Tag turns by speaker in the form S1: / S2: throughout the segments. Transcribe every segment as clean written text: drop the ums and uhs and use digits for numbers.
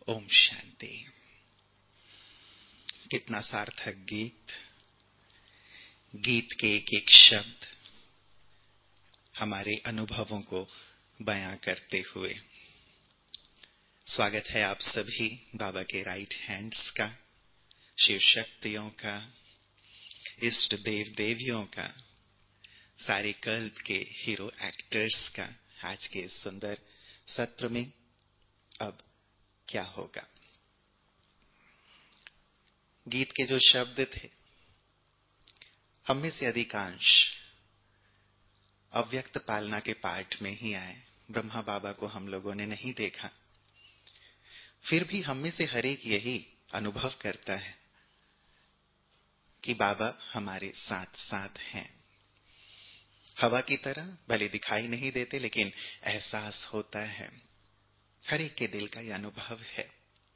S1: ओम शांति। कितना सार्थक गीत, गीत के एक एक शब्द हमारे अनुभवों को बयां करते हुए। स्वागत है आप सभी बाबा के राइट हैंड्स का, शिव शक्तियों का, इष्ट देव देवियों का, सारे कल्प के हीरो एक्टर्स का आज के सुंदर सत्र में। अब क्या होगा, गीत के जो शब्द थे, हम में से अधिकांश अव्यक्त पालना के पाठ में ही आए। ब्रह्मा बाबा को हम लोगों ने नहीं देखा, फिर भी हम में से हर एक यही अनुभव करता है कि बाबा हमारे साथ साथ हैं। हवा की तरह भले दिखाई नहीं देते, लेकिन एहसास होता है। हर एक के दिल का यह अनुभव है।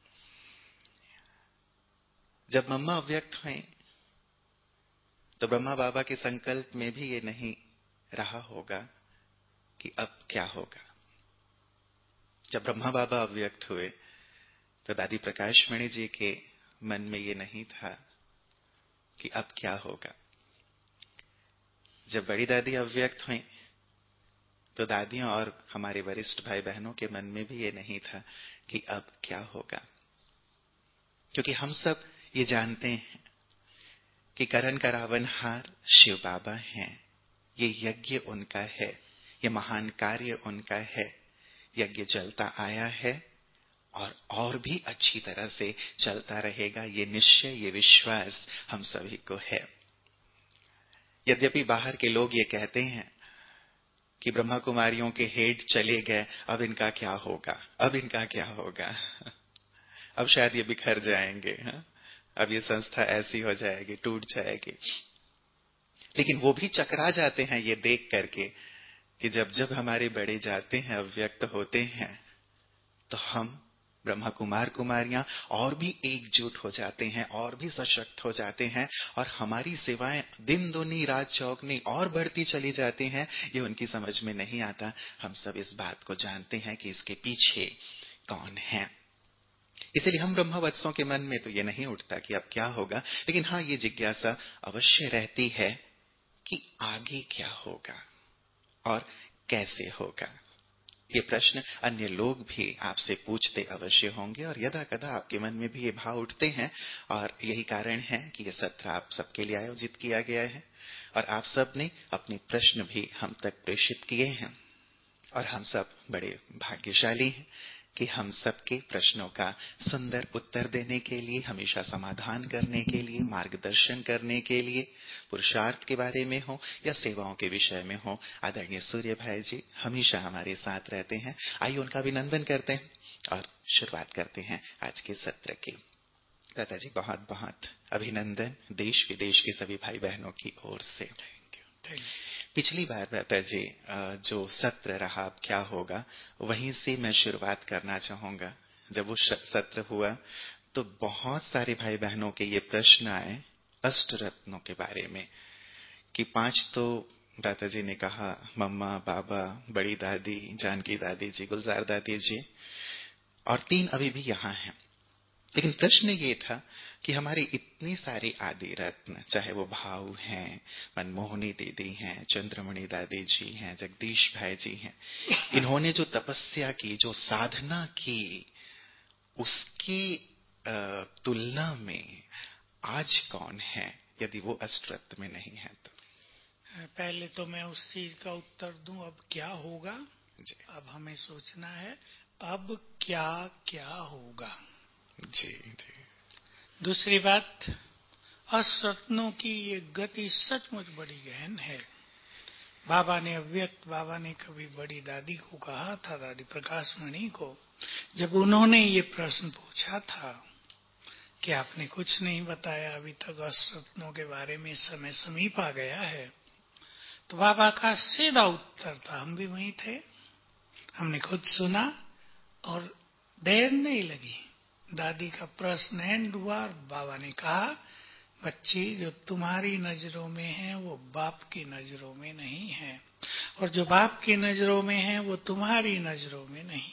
S1: जब मम्मा अव्यक्त हुए तो ब्रह्मा बाबा के संकल्प में भी ये नहीं रहा होगा कि अब क्या होगा। जब ब्रह्मा बाबा अव्यक्त हुए तो दादी प्रकाशमणि जी के मन में ये नहीं था कि अब क्या होगा। जब बड़ी दादी अव्यक्त हुई तो दादियों और हमारे वरिष्ठ भाई बहनों के मन में भी ये नहीं था कि अब क्या होगा, क्योंकि हम सब ये जानते हैं कि करण का रावणहार शिव बाबा हैं। ये यज्ञ उनका है, ये महान कार्य उनका है। यज्ञ चलता आया है और भी अच्छी तरह से चलता रहेगा। ये निश्चय, ये विश्वास हम सभी को है। यद्यपि बाहर के लोग ये कहते हैं कि ब्रह्मा कुमारियों के हेड चले गए, अब इनका क्या होगा, अब इनका क्या होगा, अब शायद ये बिखर जाएंगे, अब ये संस्था ऐसी हो जाएगी, टूट जाएगी। लेकिन वो भी चकरा जाते हैं ये देख करके कि जब जब हमारे बड़े जाते हैं, अव्यक्त होते हैं, तो हम ब्रह्मा कुमार कुमारियां और भी एकजुट हो जाते हैं, और भी सशक्त हो जाते हैं, और हमारी सेवाएं दिन दुनी रात चौगनी और बढ़ती चली जाती हैं। ये उनकी समझ में नहीं आता। हम सब इस बात को जानते हैं कि इसके पीछे कौन है। इसलिए हम ब्रह्मवत्सों के मन में तो ये नहीं उठता कि अब क्या होगा, लेकिन हाँ, ये जिज्ञासा अवश्य रहती है कि आगे क्या होगा और कैसे होगा। ये प्रश्न अन्य लोग भी आपसे पूछते अवश्य होंगे, और यदा कदा आपके मन में भी ये भाव उठते हैं। और यही कारण है कि ये सत्र आप सबके लिए आयोजित किया गया है, और आप सब ने अपने प्रश्न भी हम तक प्रेषित किए हैं। और हम सब बड़े भाग्यशाली हैं कि हम सबके प्रश्नों का सुंदर उत्तर देने के लिए, हमेशा समाधान करने के लिए, मार्गदर्शन करने के लिए, पुरुषार्थ के बारे में हो या सेवाओं के विषय में हो, आदरणीय सूर्य भाई जी हमेशा हमारे साथ रहते हैं। आइए उनका अभिनंदन करते हैं और शुरुआत करते हैं आज के सत्र की। दादा जी, बहुत बहुत अभिनंदन देश विदेश के सभी भाई बहनों की ओर से। Thank you. पिछली बार दादा जी जो सत्र रहा अब क्या होगा, वहीं से मैं शुरुआत करना चाहूंगा। जब वो सत्र हुआ तो बहुत सारे भाई बहनों के ये प्रश्न आए अष्ट रत्नों के बारे में, कि 5 तो दादा जी ने कहा, मम्मा, बाबा, बड़ी दादी, जानकी दादी जी, गुलजार दादी जी, और 3 अभी भी यहाँ हैं। लेकिन प्रश्न ये था कि हमारे इतने सारे आदि रत्न, चाहे वो भाव हैं, मनमोहनी दीदी हैं, चंद्रमणि दादी जी हैं, जगदीश भाई जी हैं, इन्होंने जो तपस्या की, जो साधना की, उसकी तुलना में आज कौन है यदि वो अष्टरत्न में नहीं है तो?
S2: पहले तो मैं उस चीज का उत्तर दूं, अब क्या होगा
S1: जी।
S2: अब हमें सोचना है अब क्या क्या होगा।
S1: जी जी।
S2: दूसरी बात, अष्टरत्नों की ये गति सचमुच बड़ी गहन है। बाबा ने अव्यक्त बाबा ने कभी बड़ी दादी को कहा था, दादी प्रकाशमणि को, जब उन्होंने ये प्रश्न पूछा था कि आपने कुछ नहीं बताया अभी तक अष्टरत्नों के बारे में, समय समीप आ गया है, तो बाबा का सीधा उत्तर था, हम भी वहीं थे, हमने खुद सुना और देर नहीं लगी। दादी का प्रश्न एंड हुआ और बाबा ने कहा, बच्ची, जो तुम्हारी नजरों में है वो बाप की नजरों में नहीं है, और जो बाप की नजरों में है वो तुम्हारी नजरों में नहीं है।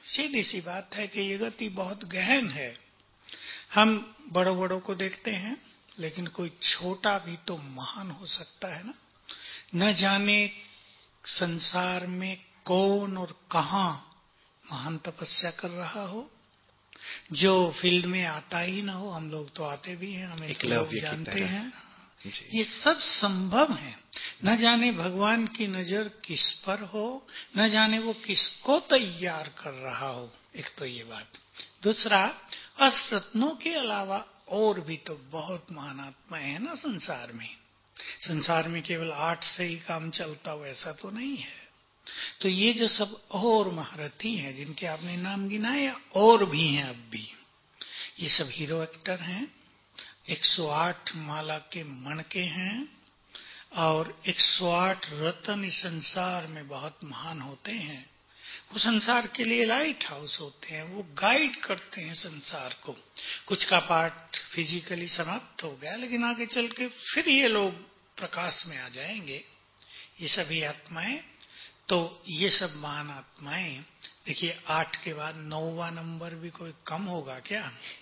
S2: सीधी सी बात है कि ये गति बहुत गहन है। हम बड़ों बड़ों को देखते हैं, लेकिन कोई छोटा भी तो महान हो सकता है ना। न जाने संसार में कौन और कहां महान तपस्या कर रहा हो, जो फील्ड में आता ही ना हो। हम लोग तो आते भी हैं, हमें तो लोग जानते हैं। ये सब संभव है। न जाने भगवान की नजर किस पर हो, न जाने वो किसको तैयार कर रहा हो। एक तो ये बात। दूसरा, अष्टरत्नों के अलावा और भी तो बहुत महान आत्माएं है ना संसार में। संसार में केवल 8 से ही काम चलता हो ऐसा तो नहीं है। तो ये जो सब और महारथी हैं, जिनके आपने नाम गिनाए, और भी हैं अब भी, ये सब हीरो एक्टर हैं। 108 माला के मणके हैं, और 108 रत्न इस संसार में बहुत महान होते हैं। वो संसार के लिए लाइट हाउस होते हैं, वो गाइड करते हैं संसार को। कुछ का पार्ट फिजिकली समाप्त हो गया, लेकिन आगे चल के फिर ये लोग प्रकाश में आ जाएंगे, ये सभी आत्माएं। तो ये सब महान आत्माएं, देखिए 8 के बाद 9वां नंबर भी कोई कम होगा क्या?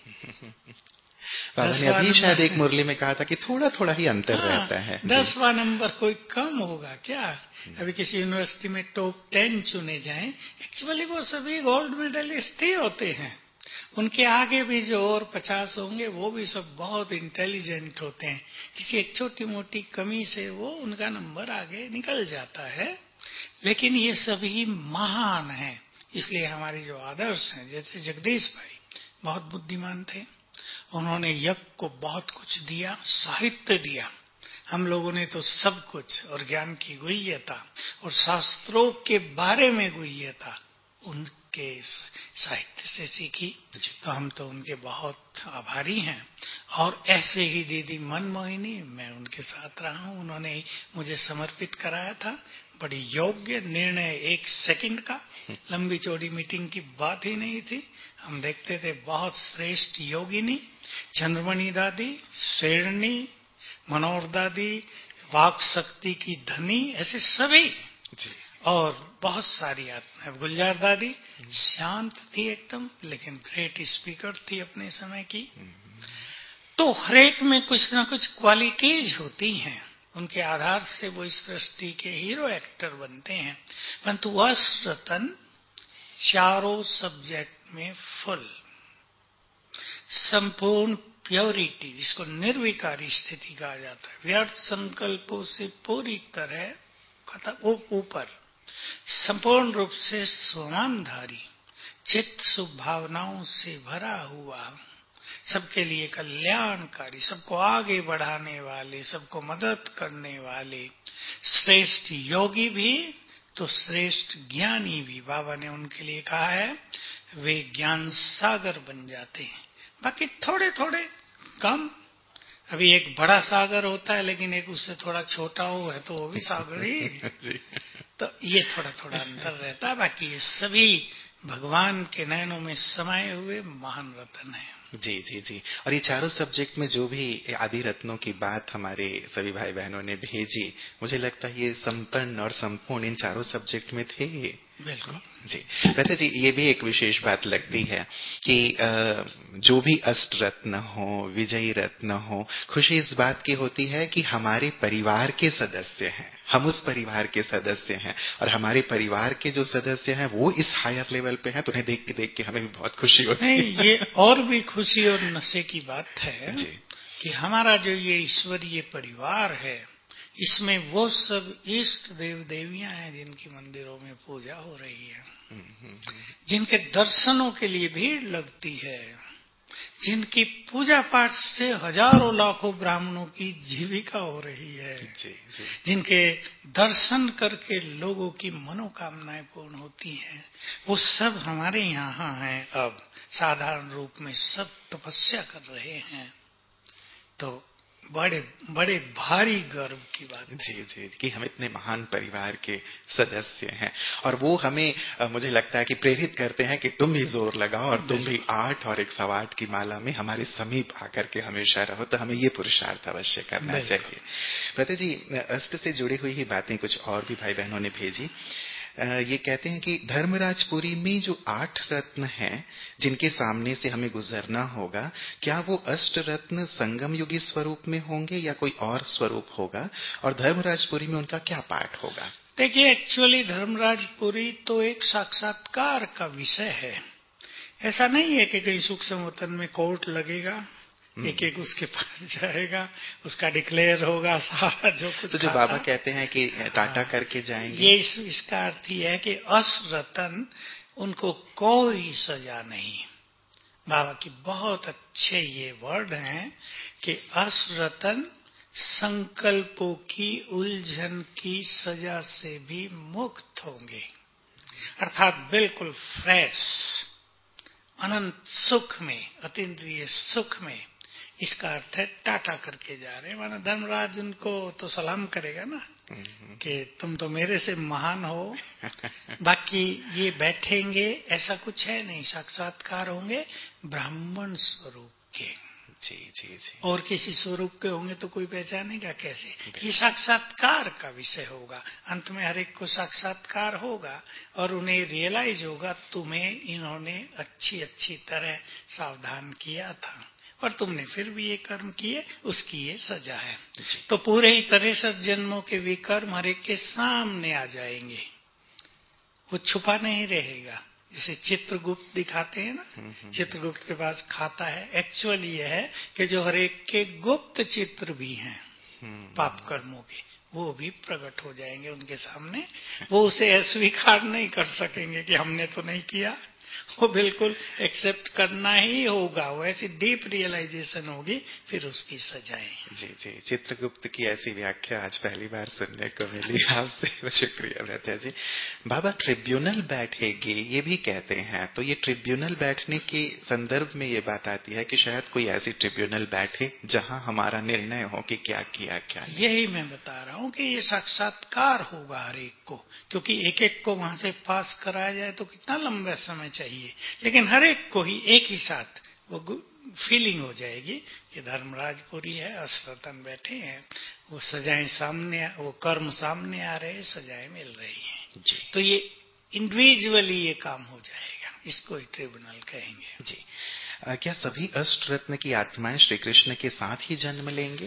S1: बाबा ने अभी शायद एक मुरली में कहा था कि थोड़ा थोड़ा ही अंतर रहता है।
S2: 10वां नंबर कोई कम होगा क्या? अभी किसी यूनिवर्सिटी में टॉप 10 चुने जाएं, एक्चुअली वो सभी गोल्ड मेडलिस्ट ही होते हैं। उनके आगे भी जो और 50 होंगे, वो भी सब बहुत इंटेलिजेंट होते हैं। किसी एक छोटी मोटी कमी से वो उनका नंबर आगे निकल जाता है, लेकिन ये सभी महान हैं। इसलिए हमारे जो आदर्श हैं, जैसे जगदीश भाई बहुत बुद्धिमान थे, उन्होंने यज्ञ को बहुत कुछ दिया, साहित्य दिया। हम लोगों ने तो सब कुछ, और ज्ञान की गुह्यता और शास्त्रों के बारे में गुह्यता उनके साहित्य से सीखी। तो हम तो उनके बहुत आभारी हैं। और ऐसे ही दीदी मनमोहिनी, मैं उनके साथ रहा हूं, उन्होंने मुझे समर्पित कराया था। बड़ी योग्य निर्णय, 1 सेकंड का, लंबी चौड़ी मीटिंग की बात ही नहीं थी। हम देखते थे बहुत श्रेष्ठ योगिनी, चंद्रमणि दादी, शेरनी, मनोहर दादी, वाक शक्ति की धनी, ऐसे सभी, और बहुत सारी आत्माएं। गुलजार दादी शांत थी एकदम, लेकिन ग्रेट स्पीकर थी अपने समय की। तो हरेक में कुछ ना कुछ क्वालिटीज होती हैं, उनके आधार से वो इस सृष्टि के हीरो एक्टर बनते हैं। परंतु अष्टरत्न चारों सब्जेक्ट में फुल, संपूर्ण प्योरिटी, जिसको निर्विकारी स्थिति कहा जाता है, व्यर्थ संकल्पों से पूरी तरह खत्म, ऊपर, संपूर्ण रूप से स्वमानधारी, चित्त शुभ भावनाओं से भरा हुआ, सबके लिए कल्याणकारी, सबको आगे बढ़ाने वाले, सबको मदद करने वाले, श्रेष्ठ योगी भी तो श्रेष्ठ ज्ञानी भी। बाबा ने उनके लिए कहा है, वे ज्ञान सागर बन जाते हैं। बाकी थोड़े थोड़े कम, अभी एक बड़ा सागर होता है, लेकिन एक उससे थोड़ा छोटा हो है तो वो भी सागर ही। तो ये थोड़ा थोड़ा अंतर रहता है। बाकी ये सभी भगवान के नयनों में समाये हुए महान रत्न है।
S1: जी जी जी। और ये चारों सब्जेक्ट में जो भी आदि रत्नों की बात हमारे सभी भाई बहनों ने भेजी, मुझे लगता है ये संपन्न और संपूर्ण इन चारों सब्जेक्ट में थे।
S2: बिल्कुल
S1: जी। कहते जी, ये भी एक विशेष बात लगती है कि जो भी अष्ट रत्न हो, विजयी रत्न हो, खुशी इस बात की होती है कि हमारे परिवार के सदस्य हैं, हम उस परिवार के सदस्य हैं, और हमारे परिवार के जो सदस्य हैं वो इस हायर लेवल पे हैं, तो उन्हें देख के हमें भी बहुत खुशी होती है।
S2: नहीं, ये और भी खुशी और नशे की बात है जी, कि हमारा जो ये ईश्वरीय परिवार है, इसमें वो सब इष्ट देव देवियां हैं जिनकी मंदिरों में पूजा हो रही है, जिनके दर्शनों के लिए भीड़ लगती है, जिनकी पूजा पाठ से हजारों लाखों ब्राह्मणों की जीविका हो रही है, जिनके दर्शन करके लोगों की मनोकामनाएं पूर्ण होती हैं, वो सब हमारे यहाँ हैं। अब साधारण रूप में सब तपस्या कर रहे हैं, तो बड़े बड़े भारी गर्व की बात।
S1: जी जी, कि हम इतने महान परिवार के सदस्य हैं, और वो हमें मुझे लगता है कि प्रेरित करते हैं कि तुम भी जोर लगाओ और तुम भी 8 और 108 की माला में हमारे समीप आकर के हमेशा रहो। तो हमें ये पुरुषार्थ अवश्य करना चाहिए। पता जी, अष्ट से जुड़ी हुई ही बातें कुछ और भी भाई बहनों ने भेजी। ये कहते हैं कि धर्मराजपुरी में जो 8 रत्न हैं जिनके सामने से हमें गुजरना होगा, क्या वो अष्ट रत्न संगम युगी स्वरूप में होंगे या कोई और स्वरूप होगा, और धर्मराजपुरी में उनका क्या पाठ होगा?
S2: देखिए, एक्चुअली धर्मराजपुरी तो एक साक्षात्कार का विषय है। ऐसा नहीं है कि कहीं सूक्ष्म वतन में कोर्ट लगेगा, एक एक उसके पास जाएगा, उसका डिक्लेयर होगा सारा जो कुछ।
S1: तो जो बाबा कहते हैं कि टाटा करके जाएंगे,
S2: ये इसका अर्थ ही है कि असरतन उनको कोई सजा नहीं। बाबा की बहुत अच्छे ये वर्ड हैं कि असरतन संकल्पों की उलझन की सजा से भी मुक्त होंगे, अर्थात बिल्कुल फ्रेश, अनंत सुख में, अतीन्द्रिय सुख में। इसका अर्थ है टाटा करके जा रहे हैं, माना धर्मराज उनको तो सलाम करेगा ना कि तुम तो मेरे से महान हो, बाकी ये बैठेंगे ऐसा कुछ है नहीं, साक्षात्कार होंगे ब्राह्मण स्वरूप के।
S1: जी जी जी।
S2: और किसी स्वरूप के होंगे तो कोई पहचानेगा कैसे? ये साक्षात्कार का विषय होगा। अंत में हर एक को साक्षात्कार होगा और उन्हें रियलाइज होगा तुम्हें इन्होंने अच्छी अच्छी तरह सावधान किया था और तुमने फिर भी ये कर्म किए, उसकी ये सजा है। तो पूरे ही 63 जन्मों के विकर्म हर एक के सामने आ जाएंगे, वो छुपा नहीं रहेगा। जैसे चित्रगुप्त दिखाते हैं ना, चित्रगुप्त के पास खाता है, एक्चुअली ये है कि जो हर एक के गुप्त चित्र भी हैं पाप कर्मों के, वो भी प्रकट हो जाएंगे उनके सामने। वो उसे अस्वीकार नहीं कर सकेंगे कि हमने तो नहीं किया, वो बिल्कुल एक्सेप्ट करना ही होगा। वो ऐसी डीप रियलाइजेशन होगी, फिर उसकी सजाएं।
S1: जी जी, चित्रगुप्त की ऐसी व्याख्या आज पहली बार सुनने को मिली आपसे, शुक्रिया भ्राता जी। बाबा ट्रिब्यूनल बैठेगी ये भी कहते हैं, तो ये ट्रिब्यूनल बैठने के संदर्भ में ये बात आती है कि शायद कोई ऐसी ट्रिब्यूनल बैठे जहां हमारा निर्णय हो कि क्या किया क्या नहीं।
S2: यही मैं बता रहा हूँ कि ये साक्षात्कार होगा हर एक को, क्योंकि एक एक को वहां से पास कराया जाए तो कितना लंबा समय चाहिए, लेकिन हर एक को ही एक ही साथ वो फीलिंग हो जाएगी कि धर्मराजपुरी है, असरतन बैठे हैं, वो सजाएं सामने, वो कर्म सामने आ रहे हैं, सजाएं मिल रही हैं।
S1: जी।
S2: तो ये इंडिविजुअली ये काम हो जाएगा, इसको ही ट्रिब्यूनल कहेंगे।
S1: जी। क्या सभी अष्ट रत्न की आत्माएं श्री कृष्ण के साथ ही जन्म लेंगे?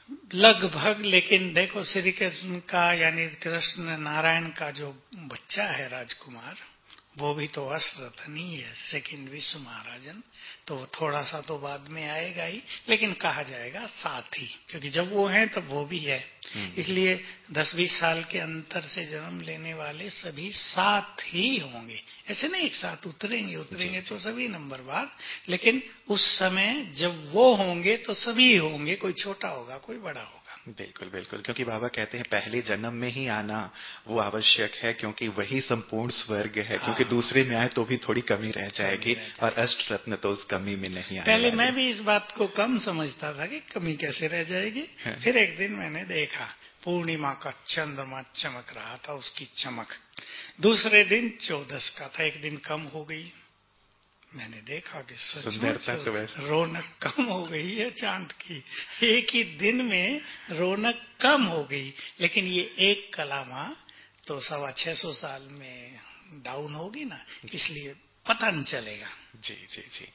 S2: लगभग, लेकिन देखो श्री कृष्ण का यानी कृष्ण नारायण का जो बच्चा है राजकुमार, वो भी तो अष्टरत्न ही है, सेकंड विश्व महाराजन, तो वो थोड़ा सा तो बाद में आएगा ही, लेकिन कहा जाएगा साथ ही, क्योंकि जब वो है तब वो भी है। इसलिए 10-20 साल के अंतर से जन्म लेने वाले सभी साथ ही होंगे, ऐसे नहीं एक साथ उतरेंगे तो सभी नंबरवार, लेकिन उस समय जब वो होंगे तो सभी होंगे, कोई छोटा होगा कोई बड़ा होगा।
S1: बिल्कुल बिल्कुल, क्योंकि बाबा कहते हैं पहले जन्म में ही आना वो आवश्यक है, क्योंकि वही संपूर्ण स्वर्ग है, क्योंकि दूसरे में आए तो भी थोड़ी कमी रह जाएगी और अष्ट रत्न तो उस कमी में नहीं आए।
S2: पहले मैं भी इस बात को कम समझता था कि कमी कैसे रह जाएगी, फिर एक दिन मैंने देखा पूर्णिमा का चंद्रमा चमक रहा था, उसकी चमक दूसरे दिन 14 का था, एक दिन कम हो गई। मैंने देखा कि सचमुच रौनक कम हो गई है चांद की, एक ही दिन में रौनक कम हो गई, लेकिन ये एक कलामा तो 650 साल में डाउन होगी ना, इसलिए पता नहीं चलेगा।
S1: जी जी जी।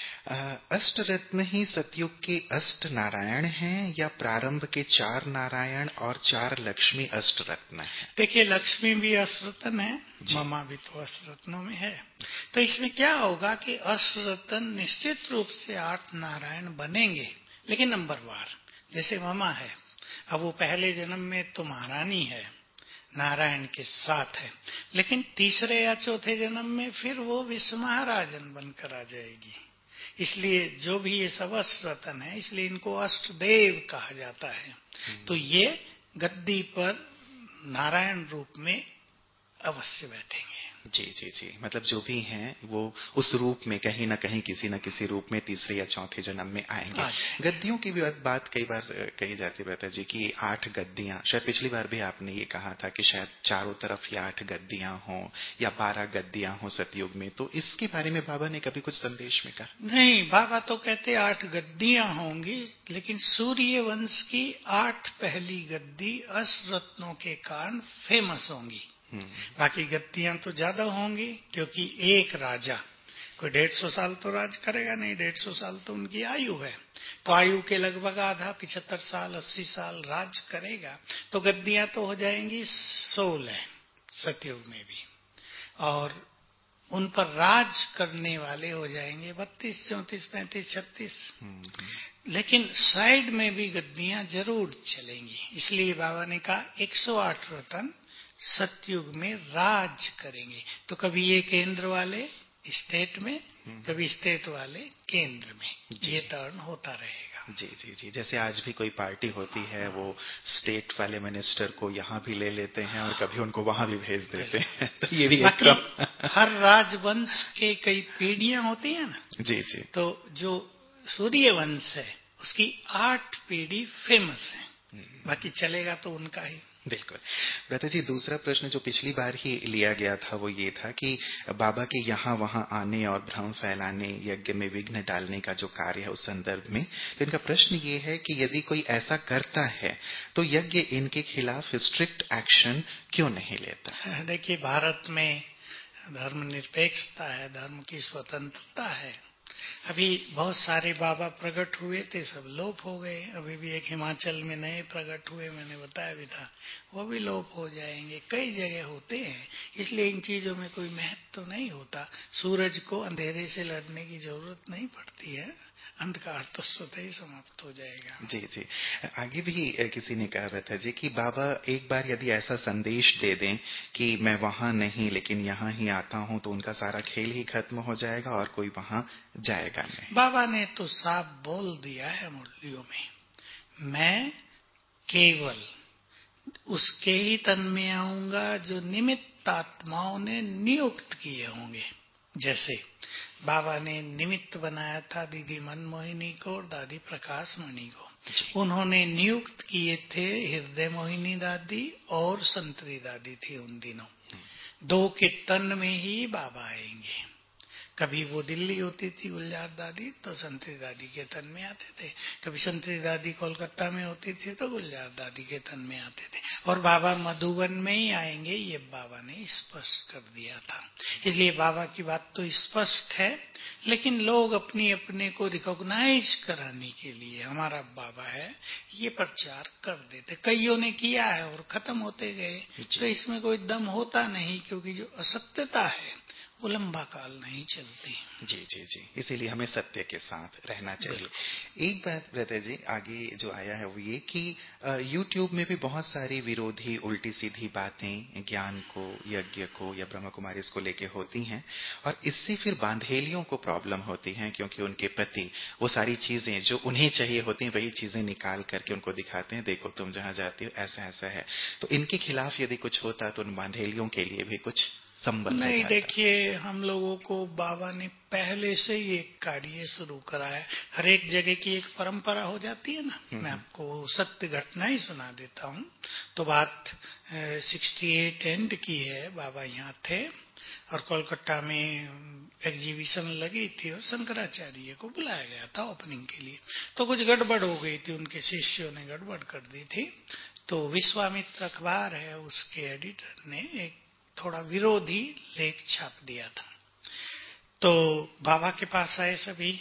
S1: अष्ट रत्न ही सतयुग के अष्ट नारायण हैं या प्रारंभ के 4 नारायण और 4 लक्ष्मी अष्ट रत्न हैं?
S2: देखिए, लक्ष्मी भी अष्ट रत्न है, ममा भी तो अष्ट रत्नों में है। तो इसमें क्या होगा कि अष्ट रत्न निश्चित रूप से 8 नारायण बनेंगे, लेकिन नंबरवार। जैसे ममा है, अब वो पहले जन्म में तो महारानी है, नारायण के साथ है, लेकिन तीसरे या चौथे जन्म में फिर वो विश्व महाराजन बनकर आ जाएगी। इसलिए जो भी ये सब अष्ट रत्न है, इसलिए इनको अष्टदेव कहा जाता है। तो ये गद्दी पर नारायण रूप में अवश्य बैठेंगे।
S1: जी जी जी, मतलब जो भी हैं वो उस रूप में कहीं ना कहीं किसी न किसी रूप में तीसरे या चौथे जन्म में आएंगे। गद्दियों की भी बात कई बार कही जाती है भ्राता जी की 8 गद्दियां, शायद पिछली बार भी आपने ये कहा था कि शायद चारों तरफ ये 8 गद्दियां हों या 12 गद्दियां हों सतयुग में, तो इसके बारे में बाबा ने कभी कुछ संदेश में कहा?
S2: नहीं, बाबा तो कहते 8 गद्दियां होंगी, लेकिन सूर्य वंश की 8 पहली गद्दी अष्ट रत्नों के कारण फेमस होंगी। बाकी गद्दियां तो ज्यादा होंगी, क्योंकि एक राजा कोई 150 साल तो राज करेगा नहीं, 150 साल तो उनकी आयु है, तो आयु के लगभग आधा 75 साल 80 साल राज करेगा, तो गद्दियां तो हो जाएंगी 16 सतयुग में भी, और उन पर राज करने वाले हो जाएंगे 32 34 35 36। लेकिन साइड में भी गद्दियां जरूर चलेंगी, इसलिए बाबा ने कहा 108 रतन सतयुग में राज करेंगे। तो कभी ये केंद्र वाले स्टेट में, कभी स्टेट वाले केंद्र में, ये टर्न होता रहेगा।
S1: जी जी जी, जैसे आज भी कोई पार्टी होती है, वो स्टेट वाले मिनिस्टर को यहाँ भी ले लेते हैं और कभी उनको वहां भी भेज देते हैं, तो ये भी एक क्रम।
S2: हर राजवंश के कई पीढ़ियां होती है ना।
S1: जी जी।
S2: तो जो सूर्य वंश है उसकी 8 पीढ़ी फेमस है, बाकी चलेगा तो उनका ही।
S1: बिल्कुल। भ्राता जी, दूसरा प्रश्न जो पिछली बार ही लिया गया था वो ये था कि बाबा के यहाँ वहां आने और भ्रम फैलाने, यज्ञ में विघ्न डालने का जो कार्य है उस संदर्भ में, तो इनका प्रश्न ये है कि यदि कोई ऐसा करता है तो यज्ञ इनके खिलाफ स्ट्रिक्ट एक्शन क्यों नहीं लेता?
S2: देखिए, भारत में धर्मनिरपेक्षता है, धर्म की स्वतंत्रता है। अभी बहुत सारे बाबा प्रकट हुए थे, सब लोप हो गए। अभी भी एक हिमाचल में नए प्रकट हुए, मैंने बताया भी था, वो भी लोप हो जाएंगे। कई जगह होते हैं, इसलिए इन चीजों में कोई महत्व तो नहीं होता। सूरज को अंधेरे से लड़ने की जरूरत नहीं पड़ती है, अंधकार तो स्वतः ही समाप्त हो जाएगा।
S1: जी जी। आगे भी किसी ने कहा था जी कि बाबा एक बार यदि ऐसा संदेश दे दें कि मैं वहां नहीं लेकिन यहाँ ही आता हूं, तो उनका सारा खेल ही खत्म हो जाएगा और कोई वहां जाएगा नहीं।
S2: बाबा ने तो साफ बोल दिया है मुरलियों में, मैं केवल उसके ही तन में आऊंगा जो निमित्त आत्माओं ने नियुक्त किए होंगे। जैसे बाबा ने निमित्त बनाया था दीदी मनमोहिनी को और दादी प्रकाश मणि को, उन्होंने नियुक्त किए थे हृदय मोहिनी दादी और संतरी दादी थी उन दिनों। 2 के तन में ही बाबा आएंगे। कभी वो दिल्ली होती थी गुलजार दादी, तो संतरी दादी के तन में आते थे। कभी संतरी दादी कोलकाता में होती थी तो गुलजार दादी के तन में आते थे। और बाबा मधुबन में ही आएंगे, ये बाबा ने स्पष्ट कर दिया था। इसलिए बाबा की बात तो स्पष्ट है, लेकिन लोग अपनी अपने को रिकॉग्नाइज कराने के लिए हमारा बाबा है ये प्रचार कर देते। कईयों ने किया है और खत्म होते गए, तो इसमें कोई दम होता नहीं, क्योंकि जो असत्यता है वो लंबा काल नहीं चलती।
S1: जी जी जी, इसीलिए हमें सत्य के साथ रहना चाहिए। एक बात ब्रदर जी आगे जो आया है वो ये कि YouTube में भी बहुत सारी विरोधी उल्टी सीधी बातें ज्ञान को, यज्ञ को या ब्रह्म कुमारी इसको लेके होती हैं, और इससे फिर बांधेलियों को प्रॉब्लम होती है, क्योंकि उनके पति वो सारी चीजें जो उन्हें चाहिए होती हैं वही चीजें निकाल करके उनको दिखाते हैं, देखो तुम जहां जाती हो ऐसा ऐसा है। तो इनके खिलाफ यदि कुछ होता तो उन बांधेलियों के लिए भी कुछ संबल
S2: नहीं। देखिए, हम लोगों को बाबा ने पहले से ही एक कार्य शुरू करा है। हर एक जगह की एक परंपरा हो जाती है ना। मैं आपको सत्य घटना ही सुना देता हूँ। तो बात 68 एंड की है। बाबा यहाँ थे और कोलकाता में एग्जीबिशन लगी थी और शंकराचार्य को बुलाया गया था ओपनिंग के लिए। तो कुछ गड़बड़ हो गई थी, उनके शिष्यों ने गड़बड़ कर दी थी। तो विश्वामित्र अखबार है, उसके एडिटर ने एक थोड़ा विरोधी लेख छाप दिया था। तो बाबा के पास आए सभी,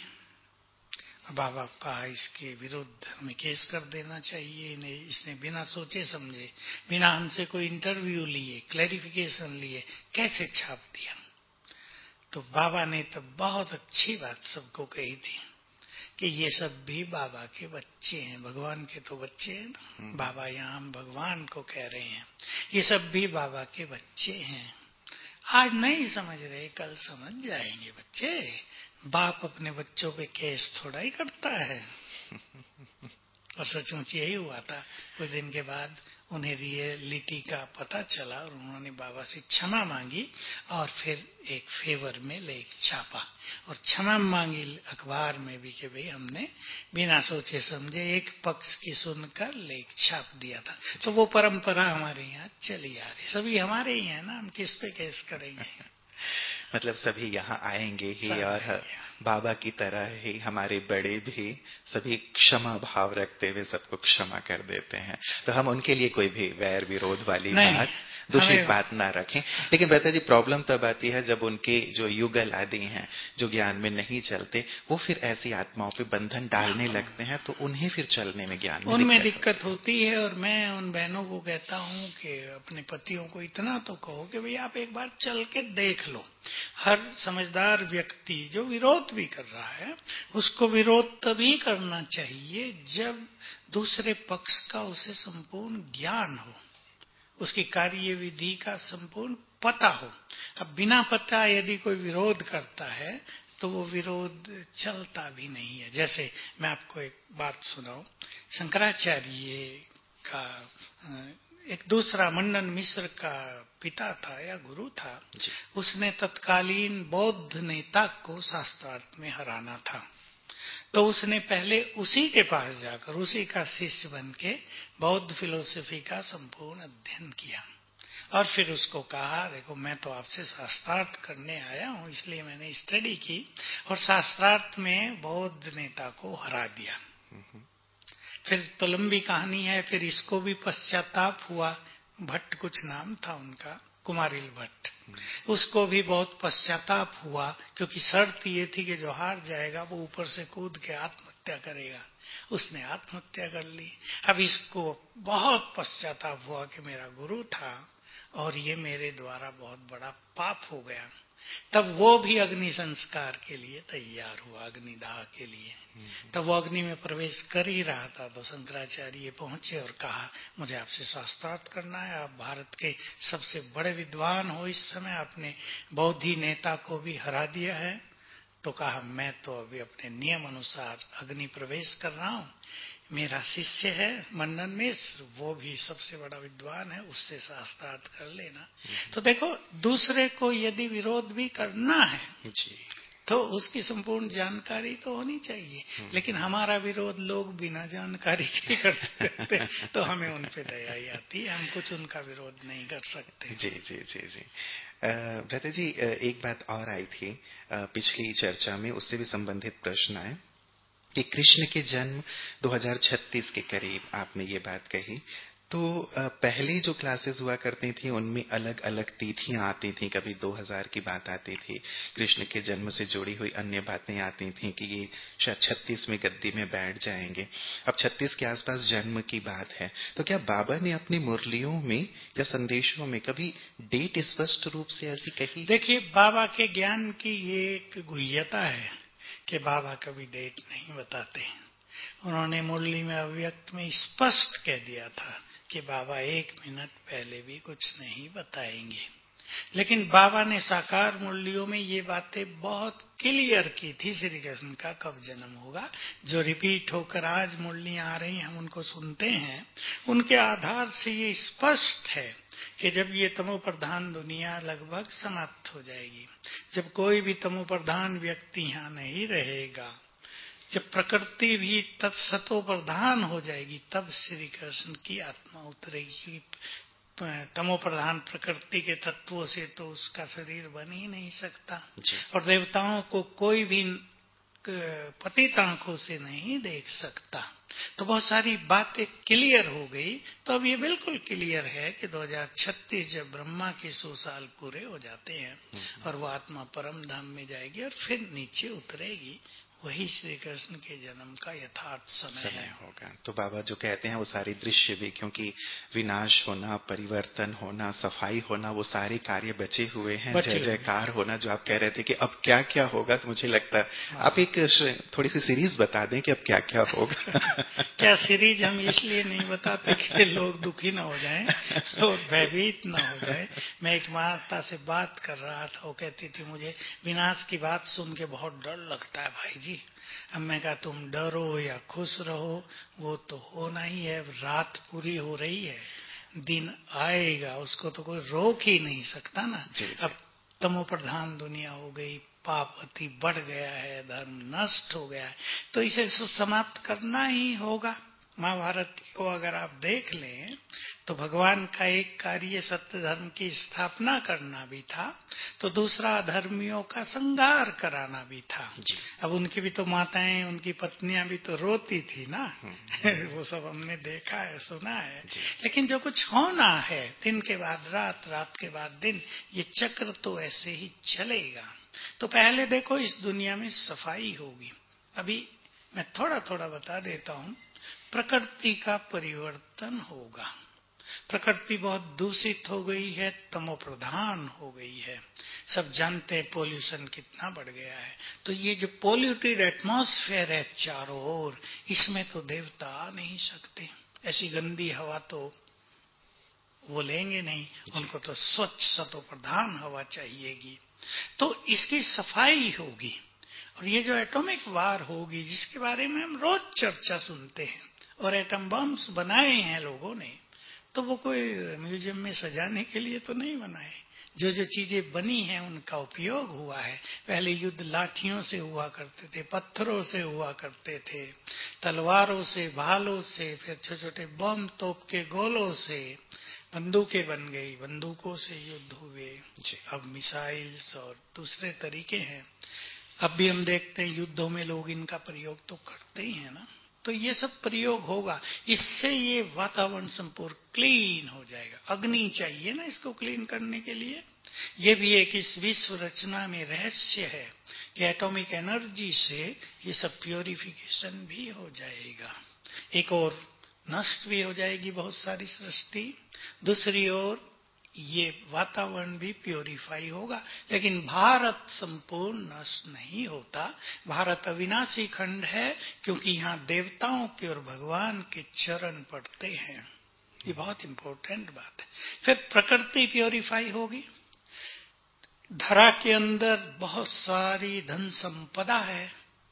S2: बाबा कहा इसके विरुद्ध हमें केस कर देना चाहिए। इसने बिना सोचे समझे, बिना हमसे कोई इंटरव्यू लिए, क्लैरिफिकेशन लिए कैसे छाप दिया। तो बाबा ने तब बहुत अच्छी बात सबको कही थी कि ये सब भी बाबा के बच्चे हैं, भगवान के तो बच्चे हैं ना। बाबा यहाँ हम भगवान को कह रहे हैं, ये सब भी बाबा के बच्चे हैं। आज नहीं समझ रहे, कल समझ जाएंगे बच्चे। बाप अपने बच्चों पे केस थोड़ा ही करता है। और सचमुच यही हुआ था। कुछ दिन के बाद उन्हें रियलिटी का पता चला और उन्होंने बाबा से क्षमा मांगी और फिर एक फेवर में लेख छापा और क्षमा मांगी अखबार में भी कि भाई हमने बिना सोचे समझे एक पक्ष की सुनकर लेख छाप दिया था। तो वो परंपरा हमारे यहाँ चली आ रही। सभी हमारे ही है ना, हम किस पे केस करेंगे।
S1: मतलब सभी यहाँ आएंगे ही और बाबा की तरह ही हमारे बड़े भी सभी क्षमा भाव रखते हुए सबको क्षमा कर देते हैं। तो हम उनके लिए कोई भी वैर विरोध वाली बात दूषित बात ना रखें। लेकिन भ्राता जी प्रॉब्लम तब आती है जब उनके जो युगल आदि हैं जो ज्ञान में नहीं चलते, वो फिर ऐसी आत्माओं पे बंधन डालने लगते हैं, तो उन्हें फिर चलने में ज्ञान में
S2: उनमें दिक्कत होती है। और मैं उन बहनों को कहता हूँ कि अपने पतियों को इतना तो कहो कि भाई आप एक बार चल के देख लो। हर समझदार व्यक्ति जो विरोध भी कर रहा है उसको विरोध तभी करना चाहिए जब दूसरे पक्ष का उसे संपूर्ण ज्ञान हो, उसकी कार्य विधि का संपूर्ण पता हो। अब बिना पता यदि कोई विरोध करता है तो वो विरोध चलता भी नहीं है। जैसे मैं आपको एक बात सुनाऊं, शंकराचार्य का एक दूसरा मंडन मिश्र का पिता था या गुरु था, उसने तत्कालीन बौद्ध नेता को शास्त्रार्थ में हराना था। तो उसने पहले उसी के पास जाकर उसी का शिष्य बन के बौद्ध फिलोसफी का संपूर्ण अध्ययन किया और फिर उसको कहा, देखो मैं तो आपसे शास्त्रार्थ करने आया हूँ, इसलिए मैंने स्टडी की और शास्त्रार्थ में बौद्ध नेता को हरा दिया। फिर तो लंबी कहानी है। फिर इसको भी पश्चाताप हुआ। भट्ट कुछ नाम था उनका, कुमारिल भट्ट, उसको भी बहुत पश्चाताप हुआ क्योंकि शर्त ये थी कि जो हार जाएगा वो ऊपर से कूद के आत्महत्या करेगा। उसने आत्महत्या कर ली। अब इसको बहुत पश्चाताप हुआ कि मेरा गुरु था और ये मेरे द्वारा बहुत बड़ा पाप हो गया। तब वो भी अग्नि संस्कार के लिए तैयार हुआ, अग्निदाह के लिए। तब वो अग्नि में प्रवेश कर ही रहा था तो शंकराचार्य पहुंचे और कहा, मुझे आपसे शास्त्रार्थ करना है, आप भारत के सबसे बड़े विद्वान हो इस समय, आपने बौद्धि नेता को भी हरा दिया है। तो कहा, मैं तो अभी अपने नियम अनुसार अग्नि प्रवेश कर रहा हूं, मेरा शिष्य है मंडन मिश्र, वो भी सबसे बड़ा विद्वान है, उससे शास्त्रार्थ कर लेना। तो देखो, दूसरे को यदि विरोध भी करना है जी, तो उसकी संपूर्ण जानकारी तो होनी चाहिए। लेकिन हमारा विरोध लोग बिना जानकारी के करते रहते, तो हमें उन पे दया ही आती है, हम कुछ उनका विरोध नहीं कर सकते।
S1: जी जी जी जी। भ्राता जी एक बात और आई थी पिछली चर्चा में, उससे भी संबंधित प्रश्न आए कि कृष्ण के जन्म 2036 के करीब आपने ये बात कही। तो पहले जो क्लासेस हुआ करती थी उनमें अलग अलग तिथियां आती थी, कभी 2000 की बात आती थी, कृष्ण के जन्म से जुड़ी हुई अन्य बातें आती थी कि ये शायद 36 में गद्दी में बैठ जाएंगे। अब 36 के आसपास जन्म की बात है, तो क्या बाबा ने अपनी मुरलियों में या संदेशों में कभी डेट स्पष्ट रूप से ऐसी कही?
S2: देखिए, बाबा के ज्ञान की ये एक गुह्यता है कि बाबा कभी डेट नहीं बताते। उन्होंने मुरली में अव्यक्त में स्पष्ट कह दिया था कि बाबा 1 मिनट पहले भी कुछ नहीं बताएंगे। लेकिन बाबा ने साकार मुरलियों में ये बातें बहुत क्लियर की थी, श्री कृष्ण का कब जन्म होगा। जो रिपीट होकर आज मुरलियां आ रही हैं, हम उनको सुनते हैं, उनके आधार से ये स्पष्ट है कि जब ये तमो प्रधान दुनिया लगभग समाप्त हो जाएगी, जब कोई भी तमो प्रधान व्यक्ति यहाँ नहीं रहेगा, जब प्रकृति भी तत्सतो प्रधान हो जाएगी, तब श्री कृष्ण की आत्मा उतरेगी। तमो प्रधान प्रकृति के तत्वों से तो उसका शरीर बन ही नहीं सकता, और देवताओं को कोई भी पतित आंखों से नहीं देख सकता। तो बहुत सारी बातें क्लियर हो गई। तो अब ये बिल्कुल क्लियर है कि 2036 जब ब्रह्मा के 100 साल पूरे हो जाते हैं और वो आत्मा परम धाम में जाएगी और फिर नीचे उतरेगी, वही श्री कृष्ण के जन्म का यथार्थ समय
S1: होगा। तो बाबा जो कहते हैं वो सारी दृश्य भी, क्योंकि विनाश होना, परिवर्तन होना, सफाई होना, वो सारे कार्य बचे हुए हैं। जय जयकार होना, जो आप कह रहे थे कि अब क्या क्या होगा, तो मुझे लगता है आप एक थोड़ी सी सीरीज बता दें कि अब क्या क्या होगा।
S2: क्या सीरीज हम इसलिए नहीं बताते कि लोग दुखी ना हो जाएं, लोग भयभीत ना हो जाएं। मैं एक माता से बात कर रहा था, वो कहती थी मुझे विनाश की बात सुन के बहुत डर लगता है भाई जी। अब मैं कहा, तुम डरो या खुश रहो, वो तो होना ही है। रात पूरी हो रही है, दिन आएगा, उसको तो कोई रोक ही नहीं सकता ना। अब तमो प्रधान दुनिया हो गई, पाप अति बढ़ गया है, धर्म नष्ट हो गया है, तो इसे समाप्त करना ही होगा। महाभारत को अगर आप देख लें तो भगवान का एक कार्य सत्य धर्म की स्थापना करना भी था, तो दूसरा अधर्मियों का संहार कराना भी था। अब उनकी भी तो माताएं, उनकी पत्नियां भी तो रोती थी ना। वो सब हमने देखा है, सुना है। लेकिन जो कुछ होना है, दिन के बाद रात, रात के बाद दिन, ये चक्र तो ऐसे ही चलेगा। तो पहले देखो इस दुनिया में सफाई होगी। अभी मैं थोड़ा थोड़ा बता देता हूं। प्रकृति का परिवर्तन होगा। प्रकृति बहुत दूषित हो गई है, तमो प्रधान हो गई है। सब जानते हैं पोल्यूशन कितना बढ़ गया है। तो ये जो पोल्यूटेड एटमॉस्फेयर है चारों ओर, इसमें तो देवता आ नहीं सकते। ऐसी गंदी हवा तो वो लेंगे नहीं, उनको तो स्वच्छ सतो प्रधान हवा चाहिएगी। तो इसकी सफाई होगी। और ये जो एटॉमिक वार होगी, जिसके बारे में हम रोज चर्चा सुनते हैं, और एटम बम्स बनाए हैं लोगों ने, तो वो कोई म्यूजियम में सजाने के लिए तो नहीं बनाए। जो जो चीजें बनी हैं उनका उपयोग हुआ है। पहले युद्ध लाठियों से हुआ करते थे, पत्थरों से हुआ करते थे, तलवारों से, भालों से, फिर छोटे छोटे बम, तोप के गोलों से बंदूकें बन गई, बंदूकों से युद्ध हुए। अब मिसाइल्स और दूसरे तरीके हैं। अब भी हम देखते हैं युद्धों में लोग इनका प्रयोग तो करते ही है ना। तो ये सब प्रयोग होगा, इससे ये वातावरण संपूर्ण क्लीन हो जाएगा। अग्नि चाहिए ना इसको क्लीन करने के लिए। ये भी एक इस विश्व रचना में रहस्य है कि एटॉमिक एनर्जी से ये सब प्योरिफिकेशन भी हो जाएगा। एक और नष्ट भी हो जाएगी बहुत सारी सृष्टि, दूसरी ओर ये वातावरण भी प्योरीफाई होगा। लेकिन भारत संपूर्ण नष्ट नहीं होता। भारत अविनाशी खंड है, क्योंकि यहाँ देवताओं के और भगवान के चरण पड़ते हैं। ये बहुत इंपॉर्टेंट बात है। फिर प्रकृति प्योरीफाई होगी। धरा के अंदर बहुत सारी धन संपदा है,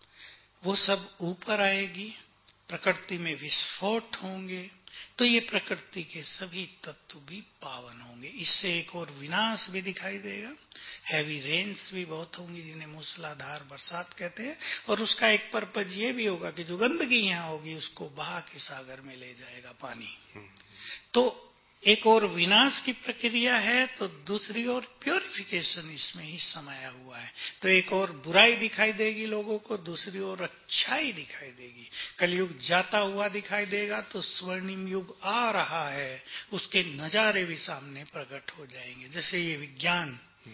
S2: वो सब ऊपर आएगी। प्रकृति में विस्फोट होंगे, तो ये प्रकृति के सभी तत्व भी पावन होंगे। इससे एक और विनाश भी दिखाई देगा। हैवी रेन्स भी बहुत होंगी, जिन्हें मूसलाधार बरसात कहते हैं। और उसका एक पर्पज ये भी होगा कि जो गंदगी यहाँ होगी उसको बहा के सागर में ले जाएगा पानी। तो एक और विनाश की प्रक्रिया है, तो दूसरी ओर प्योरिफिकेशन इसमें ही समाया हुआ है। तो एक और बुराई दिखाई देगी लोगों को, दूसरी ओर अच्छाई दिखाई देगी। कलयुग जाता हुआ दिखाई देगा, तो स्वर्णिम युग आ रहा है, उसके नजारे भी सामने प्रकट हो जाएंगे। जैसे ये विज्ञान,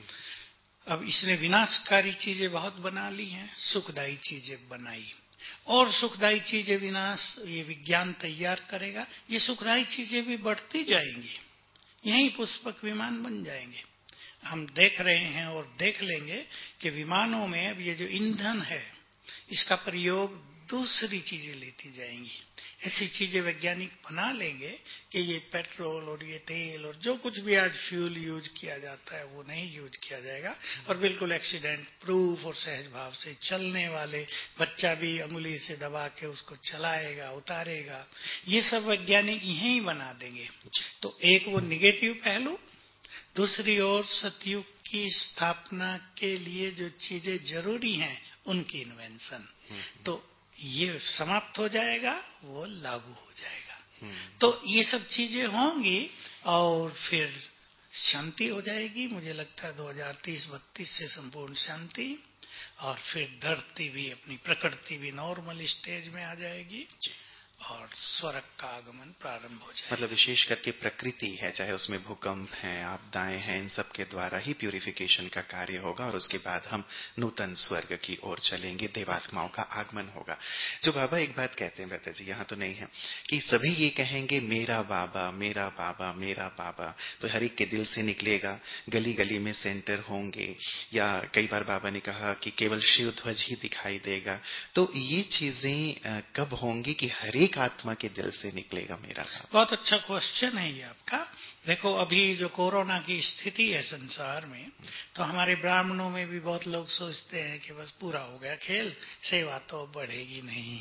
S2: अब इसने विनाशकारी चीजें बहुत बना ली हैं, सुखदायी चीजें बनाई, और सुखदायी चीजें विनाश ये विज्ञान तैयार करेगा। ये सुखदायी चीजें भी बढ़ती जाएंगी, यही पुष्पक विमान बन जाएंगे। हम देख रहे हैं और देख लेंगे कि विमानों में अब ये जो ईंधन है, इसका प्रयोग दूसरी चीजें लेती जाएंगी। ऐसी चीजें वैज्ञानिक बना लेंगे कि ये पेट्रोल और ये तेल और जो कुछ भी आज फ्यूल यूज किया जाता है वो नहीं यूज किया जाएगा, और बिल्कुल एक्सीडेंट प्रूफ और सहज भाव से चलने वाले, बच्चा भी अंगुली से दबा के उसको चलाएगा, उतारेगा। ये सब वैज्ञानिक यही बना देंगे। तो एक वो निगेटिव पहलू, दूसरी ओर सतयुग की स्थापना के लिए जो चीजें जरूरी हैं उनकी इन्वेंशन। तो ये समाप्त हो जाएगा, वो लागू हो जाएगा। तो ये सब चीजें होंगी और फिर शांति हो जाएगी। मुझे लगता है 2030-32 से संपूर्ण शांति, और फिर धरती भी अपनी प्रकृति भी नॉर्मल स्टेज में आ जाएगी और स्वर्ग का आगमन प्रारंभ हो जाएगा।
S1: मतलब विशेष करके प्रकृति है, चाहे उसमें भूकंप हैं, आपदाएं हैं, इन सब के द्वारा ही प्यूरिफिकेशन का कार्य होगा, और उसके बाद हम नूतन स्वर्ग की ओर चलेंगे, देवात्माओं का आगमन होगा। जो बाबा एक बात कहते हैं ब्रता जी, यहाँ तो नहीं है कि सभी ये कहेंगे मेरा बाबा मेरा बाबा मेरा बाबा, तो हर एक के दिल से निकलेगा। गली गली में सेंटर होंगे, या कई बार बाबा ने कहा कि केवल शिव ध्वज ही दिखाई देगा। तो ये चीजें कब होंगी कि हर एक आत्मा के दिल से निकलेगा मेरा बाबा?
S2: बहुत अच्छा क्वेश्चन है ये आपका। देखो अभी जो कोरोना की स्थिति है संसार में, तो हमारे ब्राह्मणों में भी बहुत लोग सोचते हैं कि बस पूरा हो गया खेल, सेवा तो बढ़ेगी नहीं।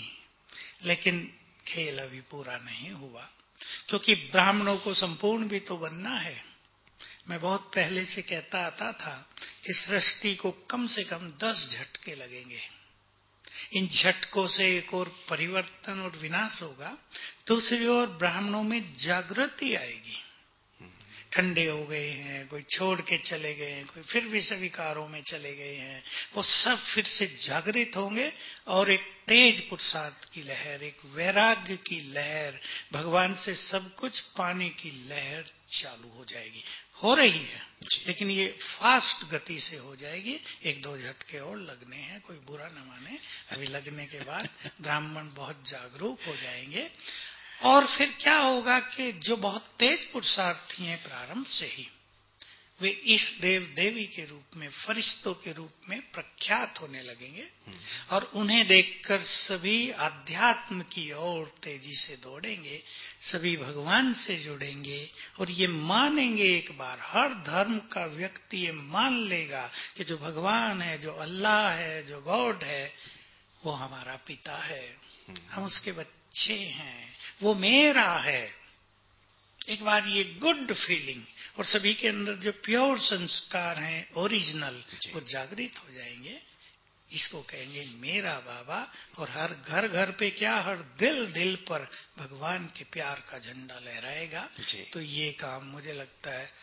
S2: लेकिन खेल अभी पूरा नहीं हुआ, क्योंकि ब्राह्मणों को संपूर्ण भी तो बनना है। मैं बहुत पहले से कहता आता था कि सृष्टि को कम से कम 10 झटके लगेंगे। इन झटकों से एक और परिवर्तन और विनाश होगा, दूसरी ओर ब्राह्मणों में जागृति आएगी। ठंडे हो गए हैं, कोई छोड़ के चले गए हैं, कोई फिर भी विकारों में चले गए हैं, वो सब फिर से जागृत होंगे और एक तेज पुरुषार्थ की लहर, एक वैराग्य की लहर, भगवान से सब कुछ पाने की लहर चालू हो जाएगी। हो रही है, लेकिन ये फास्ट गति से हो जाएगी। एक दो झटके और लगने हैं, कोई बुरा न माने। अभी लगने के बाद ब्राह्मण बहुत जागरूक हो जाएंगे और फिर क्या होगा कि जो बहुत तेज पुरुषार्थी हैं प्रारंभ से ही, वे इस देव देवी के रूप में, फरिश्तों के रूप में प्रख्यात होने लगेंगे और उन्हें देखकर सभी अध्यात्म की ओर तेजी से दौड़ेंगे, सभी भगवान से जुड़ेंगे और ये मानेंगे, एक बार हर धर्म का व्यक्ति ये मान लेगा कि जो भगवान है, जो अल्लाह है, जो गॉड है, वो हमारा पिता है, हम उसके बच्चे हैं, वो मेरा है। एक बार ये गुड फीलिंग और सभी के अंदर जो प्योर संस्कार हैं, ओरिजिनल, वो जागृत हो जाएंगे। इसको कहेंगे मेरा बाबा। और हर घर घर पे क्या, हर दिल दिल पर भगवान के प्यार का झंडा लहराएगा। तो ये काम मुझे लगता है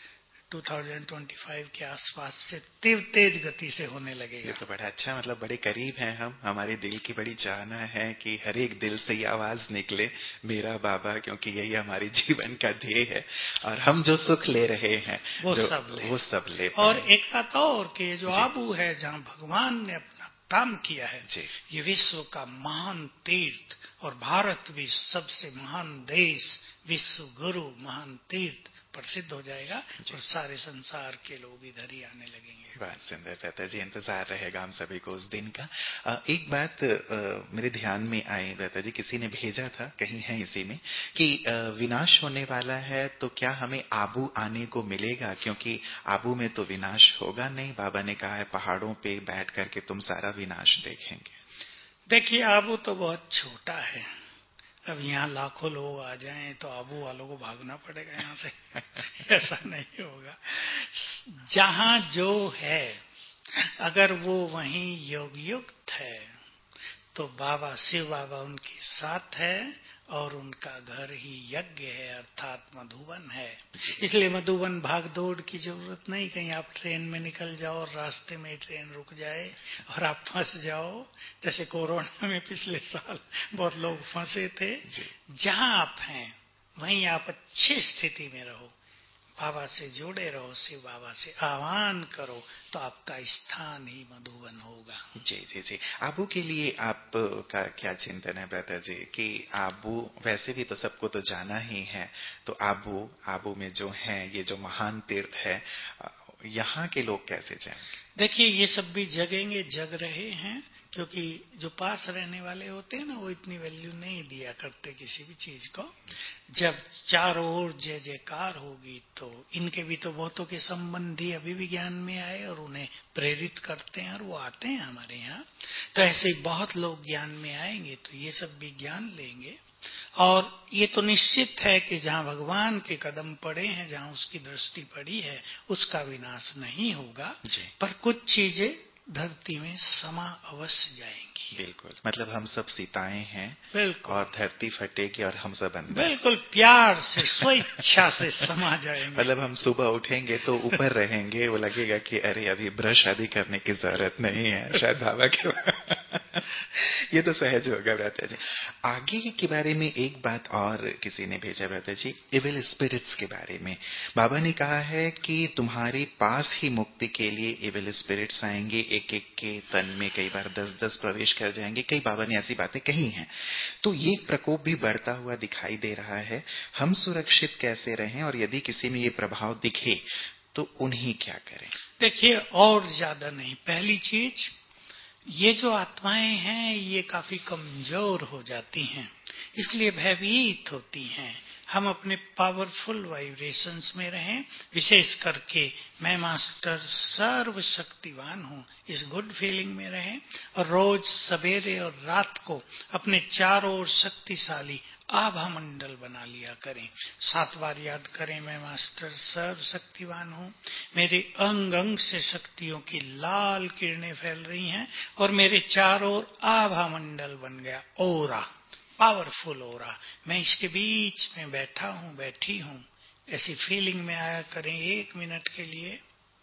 S2: 2025 के आसपास से तेज गति से होने लगेगा।
S1: ये तो बड़ा अच्छा, मतलब बड़े करीब हैं हम, हमारे दिल की बड़ी चाहना है कि हर एक दिल से ये आवाज निकले, मेरा बाबा, क्योंकि यही हमारी जीवन का ध्येय है और हम जो सुख ले रहे हैं वो सब ले।
S2: और एक बात और कि जो आबू है, जहाँ भगवान ने अपना काम किया है, ये विश्व का महान तीर्थ और भारत भी सबसे महान देश, विश्व गुरु, महान तीर्थ प्रसिद्ध हो जाएगा और सारे संसार के लोग इधर ही आने लगेंगे।
S1: बहुत सुंदर भ्राता जी, इंतजार रहेगा हम सभी को उस दिन का। एक बात मेरे ध्यान में आई भ्राता जी, किसी ने भेजा था, कहीं है इसी में, कि विनाश होने वाला है तो क्या हमें आबू आने को मिलेगा, क्योंकि आबू में तो विनाश होगा नहीं। बाबा ने कहा है पहाड़ों पे बैठ करके तुम सारा विनाश देखेंगे।
S2: देखिए, आबू तो बहुत छोटा है, अब यहाँ लाखों लोग आ जाएं तो आबू वालों को भागना पड़ेगा यहाँ से। ऐसा नहीं होगा। जहाँ जो है, अगर वो वहीं योग युक्त है तो बाबा, शिव बाबा उनके साथ है और उनका घर ही यज्ञ है, अर्थात मधुवन है। इसलिए मधुवन भाग दौड़ की जरूरत नहीं। कहीं आप ट्रेन में निकल जाओ और रास्ते में ट्रेन रुक जाए और आप फंस जाओ, जैसे कोरोना में पिछले साल बहुत लोग फंसे थे। जहां आप हैं वहीं आप अच्छी स्थिति में रहो, बाबा से जुड़े रहो, शिव बाबा से आह्वान करो, तो आपका स्थान ही मधुवन होगा।
S1: जी जी जी। आबू के लिए आपका क्या चिंतन है ब्रदर जी, कि आबू वैसे भी तो सबको तो जाना ही है, तो आबू में जो है, ये जो महान तीर्थ है, यहाँ के लोग कैसे जाएंगे?
S2: देखिए, ये सब भी जगेंगे, जग रहे हैं, क्योंकि जो पास रहने वाले होते हैं ना, वो इतनी वैल्यू नहीं दिया करते किसी भी चीज को। जब चारों ओर जय जयकार होगी तो इनके भी तो बहुतों के संबंधी अभी भी ज्ञान में आए और उन्हें प्रेरित करते हैं और वो आते हैं हमारे यहाँ। तो ऐसे बहुत लोग ज्ञान में आएंगे तो ये सब भी ज्ञान लेंगे। और ये तो निश्चित है कि जहाँ भगवान के कदम पड़े हैं, जहाँ उसकी दृष्टि पड़ी है, उसका विनाश नहीं होगा, पर कुछ चीजें धरती में समा अवश्य जाएंगी।
S1: बिल्कुल, मतलब हम सब सीताएं हैं,
S2: बिल्कुल,
S1: और धरती फटेगी और हम सब अंदर
S2: बिल्कुल प्यार से, स्वेच्छा से समा जाएंगे।
S1: मतलब हम सुबह उठेंगे तो ऊपर रहेंगे, वो लगेगा कि अरे अभी ब्रश आदि करने की जरूरत नहीं है, शायद बाबा के ये तो सहज होगा भ्राता जी। आगे के बारे में एक बात और किसी ने भेजा भ्राता जी, इविल स्पिरिट्स के बारे में। बाबा ने कहा है कि तुम्हारे पास ही मुक्ति के लिए इविल स्पिरिट्स आएंगे, एक एक के तन में कई बार 10-10 प्रवेश कर जाएंगे। कई बाबा ने ऐसी बातें कही हैं। तो ये प्रकोप भी बढ़ता हुआ दिखाई दे रहा है। हम सुरक्षित कैसे रहें, और यदि किसी में ये प्रभाव दिखे तो उन्हें क्या करें?
S2: देखिए, और ज्यादा नहीं, पहली चीज, ये जो आत्माएं हैं ये काफी कमजोर हो जाती हैं, इसलिए भयभीत होती हैं। हम अपने पावरफुल वाइब्रेशंस में रहें, विशेष करके मैं मास्टर सर्वशक्तिवान हूँ, इस गुड फीलिंग में रहें और रोज सवेरे और रात को अपने चारों ओर शक्तिशाली आभा मंडल बना लिया करें। 7 बार याद करें, मैं मास्टर सर्वशक्तिवान हूँ, मेरे अंग अंग से शक्तियों की लाल किरणें फैल रही हैं और मेरे चारों ओर आभा मंडल बन गया, ओरा, पावरफुल ओरा, मैं इसके बीच में बैठा हूँ, बैठी हूँ, ऐसी फीलिंग में आया करें 1 मिनट के लिए।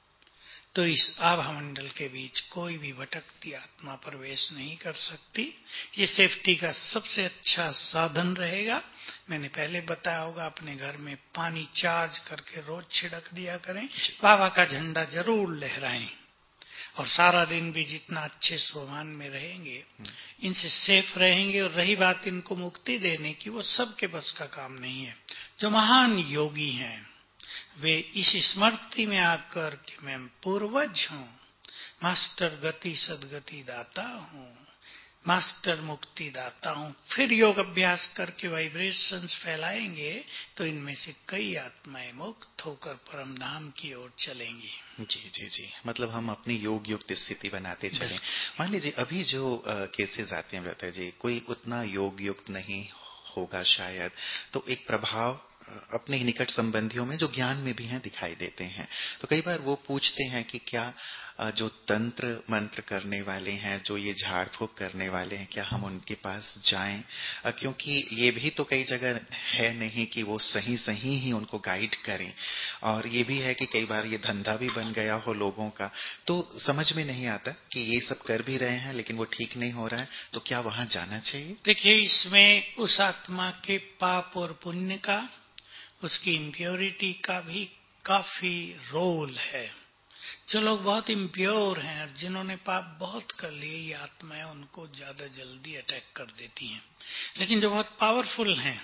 S2: तो इस आभा मंडल के बीच कोई भी भटकती आत्मा प्रवेश नहीं कर सकती। ये सेफ्टी का सबसे अच्छा साधन रहेगा। मैंने पहले बताया होगा, अपने घर में पानी चार्ज करके रोज छिड़क दिया करें, बाबा का झंडा जरूर लहराएं, और सारा दिन भी जितना अच्छे स्वभान में रहेंगे, इनसे सेफ रहेंगे। और रही बात इनको मुक्ति देने की, वो सबके बस का काम नहीं है। जो महान योगी हैं वे इस स्मृति में आकर कि मैं पूर्वज हूँ, मास्टर गति सदगति दाता हूँ, मास्टर मुक्ति दाता हूँ, फिर योग अभ्यास करके वाइब्रेशंस फैलाएंगे तो इनमें से कई आत्माएं मुक्त होकर परम धाम की ओर चलेंगी।
S1: जी जी जी, मतलब हम अपनी योग युक्त स्थिति बनाते चलें। मान लीजिए अभी जो केसेस आते हैं व्रता जी, कोई उतना योग युक्त नहीं होगा शायद, तो एक प्रभाव अपने निकट संबंधियों में जो ज्ञान में भी हैं दिखाई देते हैं। तो कई बार वो पूछते हैं कि क्या जो तंत्र मंत्र करने वाले हैं, जो ये झाड़ फूक करने वाले हैं, क्या हम उनके पास जाएं? क्योंकि ये भी तो कई जगह है नहीं कि वो सही सही ही उनको गाइड करें, और ये भी है कि कई बार ये धंधा भी बन गया हो लोगों का, तो समझ में नहीं आता कि ये सब कर भी रहे हैं लेकिन वो ठीक नहीं हो रहा है, तो क्या वहां जाना चाहिए?
S2: देखिए, इसमें उस आत्मा के पाप और पुण्य का, उसकी इम्प्योरिटी का भी काफी रोल है। जो लोग बहुत इम्प्योर हैं और जिन्होंने पाप बहुत कर लिए, ये आत्माएं उनको ज्यादा जल्दी अटैक कर देती हैं। लेकिन जो बहुत पावरफुल हैं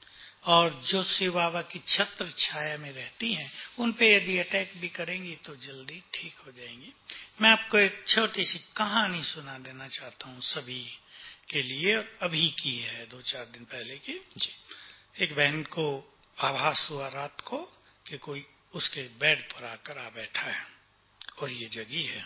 S2: और जो शिव बाबा की छत्र छाया में रहती हैं, उन पे यदि अटैक भी करेंगी तो जल्दी ठीक हो जाएंगी। मैं आपको एक छोटी सी कहानी सुना देना चाहता हूँ सभी के लिए, और अभी की है, 2-4 दिन पहले की। एक बहन को आभास हुआ रात को कि कोई उसके बेड पर आकर आ बैठा है और ये जगी है,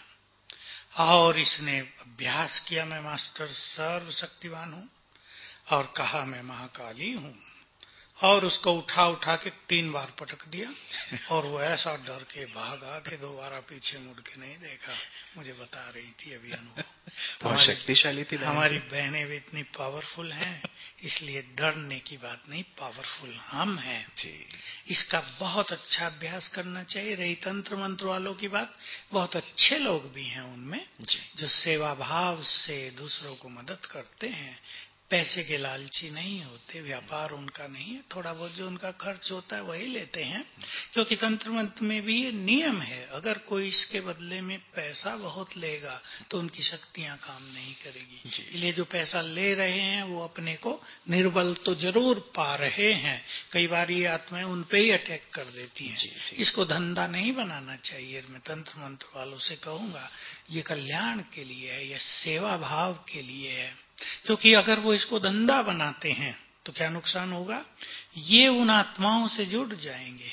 S2: और इसने अभ्यास किया, मैं मास्टर सर्वशक्तिवान हूँ, और कहा मैं महाकाली हूँ, और उसको उठा के 3 बार पटक दिया, और वो ऐसा डर के भागा कि दोबारा पीछे मुड़ के नहीं देखा। मुझे बता रही थी अभी अनुभव।
S1: बहुत शक्तिशाली थी
S2: हमारी बहनें भी इतनी पावरफुल हैं, इसलिए डरने की बात नहीं, पावरफुल हम हैं। इसका बहुत अच्छा अभ्यास करना चाहिए। रही तंत्र मंत्र वालों की बात, बहुत अच्छे लोग भी हैं उनमें जो सेवा भाव से दूसरों को मदद करते हैं, पैसे के लालची नहीं होते, व्यापार उनका नहीं है, थोड़ा बहुत जो उनका खर्च होता है वही लेते हैं। क्योंकि तंत्र मंत्र में भी ये नियम है, अगर कोई इसके बदले में पैसा बहुत लेगा तो उनकी शक्तियां काम नहीं करेगी। इसलिए जो पैसा ले रहे हैं वो अपने को निर्बल तो जरूर पा रहे हैं, कई बार ये आत्माएं उन पे ही अटैक कर देती हैं। इसको धंधा नहीं बनाना चाहिए। मैं तंत्र मंत्र वालों से कहूंगा, ये कल्याण के लिए है, यह सेवा भाव के लिए है। क्योंकि अगर वो इसको धंधा बनाते हैं तो क्या नुकसान होगा, ये उन आत्माओं से जुड़ जाएंगे,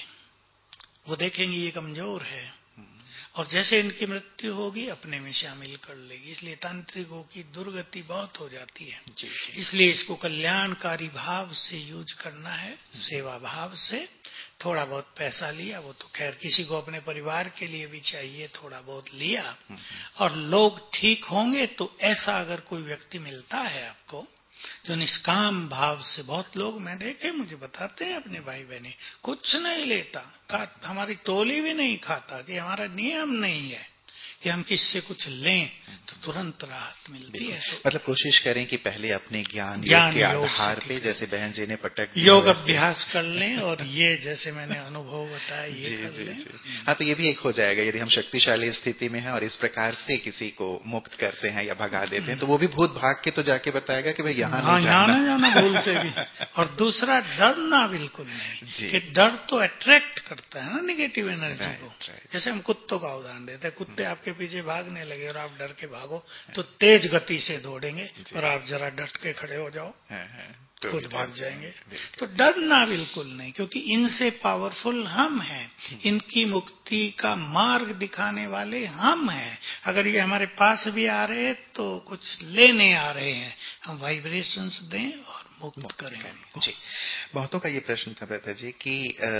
S2: वो देखेंगे ये कमजोर है, और जैसे इनकी मृत्यु होगी अपने में शामिल कर लेगी। इसलिए तांत्रिकों की दुर्गति बहुत हो जाती है। इसलिए इसको कल्याणकारी भाव से यूज करना है, सेवा भाव से। थोड़ा बहुत पैसा लिया, वो तो खैर किसी को अपने परिवार के लिए भी चाहिए, थोड़ा बहुत लिया, और लोग ठीक होंगे तो ऐसा अगर कोई व्यक्ति मिलता है आपको जो निष्काम भाव से, बहुत लोग मैं देखे मुझे बताते हैं अपने भाई बहने, कुछ नहीं लेता, हमारी टोली भी नहीं खाता, कि हमारा नियम नहीं है कि हम किससे कुछ लें, तो तुरंत राहत मिलती है। तो
S1: मतलब कोशिश करें कि पहले अपने ज्ञान के आधार पे, जैसे बहन जी ने पटक दिया,
S2: योग अभ्यास कर लें, और ये जैसे मैंने अनुभव बताया ये कर लें।
S1: हाँ, तो ये भी एक हो जाएगा। यदि हम शक्तिशाली स्थिति में हैं और इस प्रकार से किसी को मुक्त करते हैं या भगा देते हैं, तो वो भी भूत भाग के तो जाके बताएगा कि भाई यहाँ नहीं
S2: जाना भूल से भी। और दूसरा, डरना बिल्कुल नहीं, कि डर तो अट्रैक्ट करता है ना निगेटिव एनर्जी को। जैसे हम कुत्तों का उदाहरण देते हैं, कुत्ते आपके पीछे भागने लगे और आप डर के भागो तो तेज गति से दौड़ेंगे, और आप जरा डट के खड़े हो जाओ खुद भाग जाएंगे। तो डरना बिल्कुल नहीं, क्योंकि इनसे पावरफुल हम हैं, इनकी मुक्ति का मार्ग दिखाने वाले हम हैं। अगर ये हमारे पास भी आ रहे हैं तो कुछ लेने आ रहे हैं, हम वाइब्रेशंस दें और मुक्त करें उनको।
S1: जी, बहुतों का ये प्रश्न था ब्रता जी कि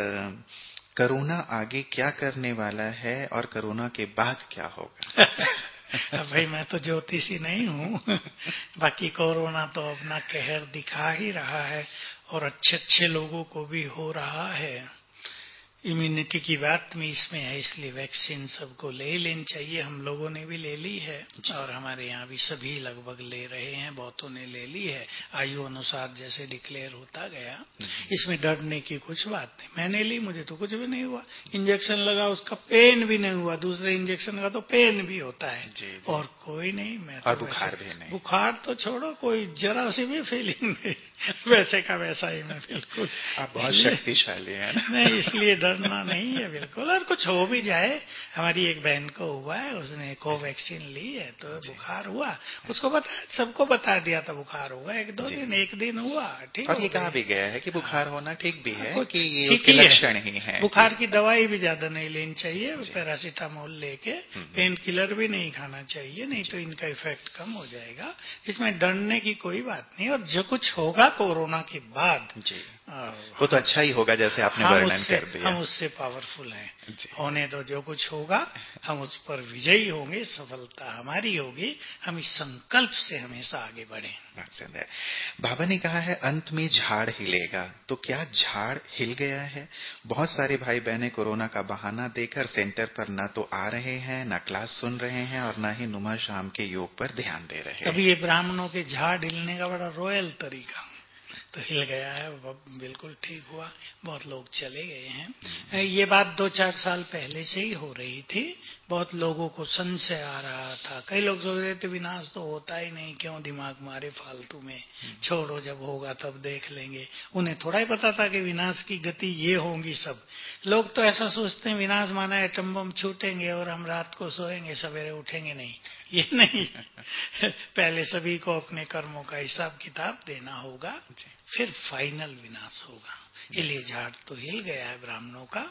S1: कोरोना आगे क्या करने वाला है और कोरोना के बाद क्या होगा।
S2: भाई मैं तो ज्योतिषी नहीं हूँ बाकी कोरोना तो अपना कहर दिखा ही रहा है और अच्छे अच्छे लोगों को भी हो रहा है। इम्यूनिटी की बात में इसमें है, इसलिए वैक्सीन सबको ले लेनी चाहिए। हम लोगों ने भी ले ली है और हमारे यहाँ भी सभी लगभग ले रहे हैं, बहुतों ने ले ली है आयु अनुसार जैसे डिक्लेयर होता गया। इसमें डरने की कुछ बात नहीं। मैंने ली, मुझे तो कुछ भी नहीं हुआ। इंजेक्शन लगा, उसका पेन भी नहीं हुआ। दूसरे इंजेक्शन का तो पेन भी होता है। जी। और कोई नहीं, मैं तो
S1: बुखार भी नहीं।
S2: बुखार तो छोड़ो, कोई जरा सी भी फीलिंग नहीं वैसे का वैसा ही मैं बिल्कुल।
S1: आप बहुत शक्तिशाली हैं ना।
S2: नहीं, इसलिए डरना नहीं है बिल्कुल। और कुछ हो भी जाए, हमारी एक बहन को हुआ है, उसने कोवैक्सीन ली है तो बुखार हुआ, उसको सबको बता दिया था बुखार होगा, एक दिन हुआ ठीक।
S1: और ये कहा भी गया है कि बुखार होना ठीक भी है, कि ये उसके लक्षण ही है।
S2: बुखार की दवाई भी ज्यादा नहीं लेनी चाहिए, पैरासीटामोल लेके, पेन किलर भी नहीं खाना चाहिए, नहीं तो इनका इफेक्ट कम हो जाएगा। इसमें डरने की कोई बात नहीं। और जो कुछ होगा कोरोना के बाद
S1: वो तो अच्छा ही होगा, जैसे आपने वर्णन कर दिया।
S2: हम उससे पावरफुल हैं। होने तो जो कुछ होगा हम उस पर विजयी होंगे, सफलता हमारी होगी। हम इस संकल्प से हमेशा आगे बढ़े।
S1: बाबा ने कहा है अंत में झाड़ हिलेगा, तो क्या झाड़ हिल गया है? बहुत सारे भाई बहने कोरोना का बहाना देकर सेंटर पर न तो आ रहे हैं, न क्लास सुन रहे हैं और न ही नुमा शाम के योग पर ध्यान दे रहे हैं।
S2: अभी ये ब्राह्मणों के झाड़ हिलने का बड़ा रॉयल तरीका, तो हिल गया है, बिल्कुल ठीक हुआ। बहुत लोग चले गए हैं। ये बात 2-4 साल पहले से ही हो रही थी। बहुत लोगों को संशय आ रहा था। कई लोग सोच रहे थे विनाश तो होता ही नहीं, क्यों दिमाग मारे फालतू में, छोड़ो जब होगा तब देख लेंगे। उन्हें थोड़ा ही पता था कि विनाश की गति ये होंगी। सब लोग तो ऐसा सोचते हैं विनाश माना एटम बम छूटेंगे और हम रात को सोएंगे, सवेरे उठेंगे नहीं। ये नहीं पहले सभी को अपने कर्मों का हिसाब किताब देना होगा, फिर फाइनल विनाश होगा। इसलिए झाड़ तो हिल गया है ब्राह्मणों का,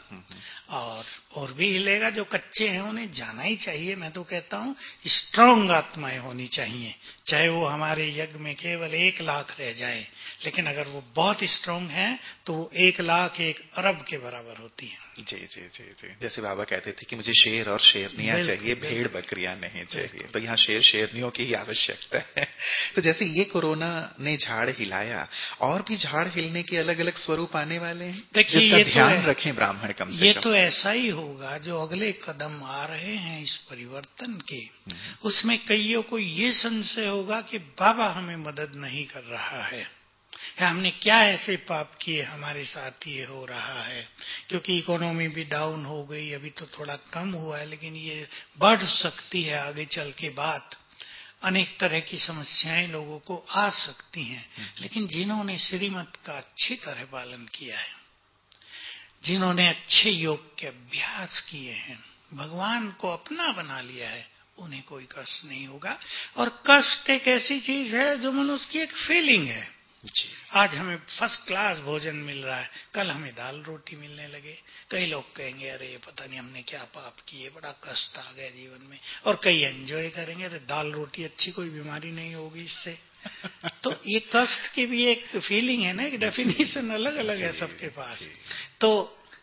S2: और भी हिलेगा। जो कच्चे हैं उन्हें जाना ही चाहिए। मैं तो कहता हूँ स्ट्रांग आत्माएं होनी चाहिए, चाहे वो हमारे यज्ञ में केवल 1 लाख रह जाए, लेकिन अगर वो बहुत स्ट्रांग है तो वो 1 लाख 1 अरब के बराबर होती है।
S1: जी जी जी जी। जैसे बाबा कहते थे कि मुझे शेर और शेरनियां चाहिए, भेड़ बकरियां नहीं चाहिए, तो यहाँ शेर शेरनियों की ही आवश्यकता है। तो जैसे ये कोरोना ने झाड़ हिलाया, और भी झाड़ हिलने के अलग अलग स्वरूप आने वाले हैं।
S2: देखिए,
S1: ये ध्यान रखें ब्राह्मण कम से कम।
S2: ये तो ऐसा ही होगा। जो अगले कदम आ रहे हैं इस परिवर्तन के, उसमें कईयों को ये संशय होगा कि बाबा हमें मदद नहीं कर रहा है, हमने क्या ऐसे पाप किए हमारे साथ ये हो रहा है। क्योंकि इकोनॉमी भी डाउन हो गई, अभी तो थोड़ा कम हुआ है, लेकिन ये बढ़ सकती है आगे चल के। बात अनेक तरह की समस्याएं लोगों को आ सकती हैं, लेकिन जिन्होंने श्रीमत का अच्छी तरह पालन किया है, जिन्होंने अच्छे योग के अभ्यास किए हैं, भगवान को अपना बना लिया है, उन्हें कोई कष्ट नहीं होगा। और कष्ट एक ऐसी चीज है जो मनुष्य की एक फीलिंग है। आज हमें फर्स्ट क्लास भोजन मिल रहा है, कल हमें दाल रोटी मिलने लगे। कई लोग कहेंगे अरे पता नहीं हमने क्या पाप किए, बड़ा कष्ट आ गया जीवन में। और कई एंजॉय करेंगे, अरे दाल रोटी अच्छी, कोई बीमारी नहीं होगी इससे। तो ये कष्ट की भी एक फीलिंग है ना, एक डेफिनेशन अलग अलग है सबके पास। तो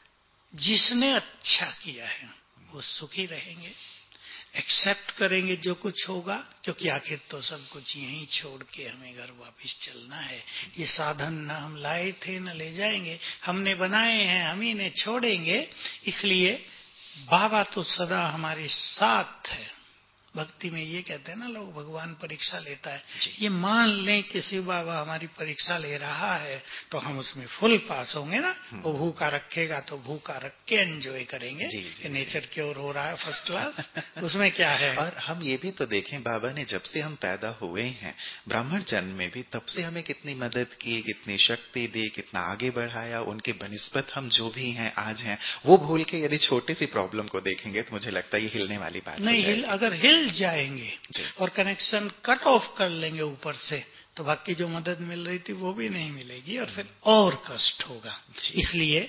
S2: जिसने अच्छा किया है वो सुखी रहेंगे, एक्सेप्ट करेंगे जो कुछ होगा, क्योंकि आखिर तो सब कुछ यहीं छोड़ के हमें घर वापस चलना है। ये साधन न हम लाए थे न ले जाएंगे, हमने बनाए हैं, हम ही ने छोड़ेंगे। इसलिए बाबा तो सदा हमारे साथ है। भक्ति में ये कहते हैं ना लोग, भगवान परीक्षा लेता है। ये मान लें कि शिव बाबा हमारी परीक्षा ले रहा है तो हम उसमें फुल पास होंगे ना। वो भूखा रखेगा तो भूखा रख के एंजॉय करेंगे कि नेचर की ओर हो रहा है फर्स्ट क्लास, उसमें क्या है।
S1: और हम ये भी तो देखें, बाबा ने जब से हम पैदा हुए हैं ब्राह्मण जन्म में भी, तब से हमें कितनी मदद की, कितनी शक्ति दी, कितना आगे बढ़ाया। उनके बनिस्बत हम जो भी हैं आज हैं, वो भूल के यदि छोटी सी प्रॉब्लम को देखेंगे तो मुझे लगता है ये हिलने वाली बात नहीं।
S2: अगर हिल जाएंगे और कनेक्शन कट ऑफ कर लेंगे ऊपर से, तो बाकी जो मदद मिल रही थी वो भी नहीं मिलेगी और फिर और कष्ट होगा। इसलिए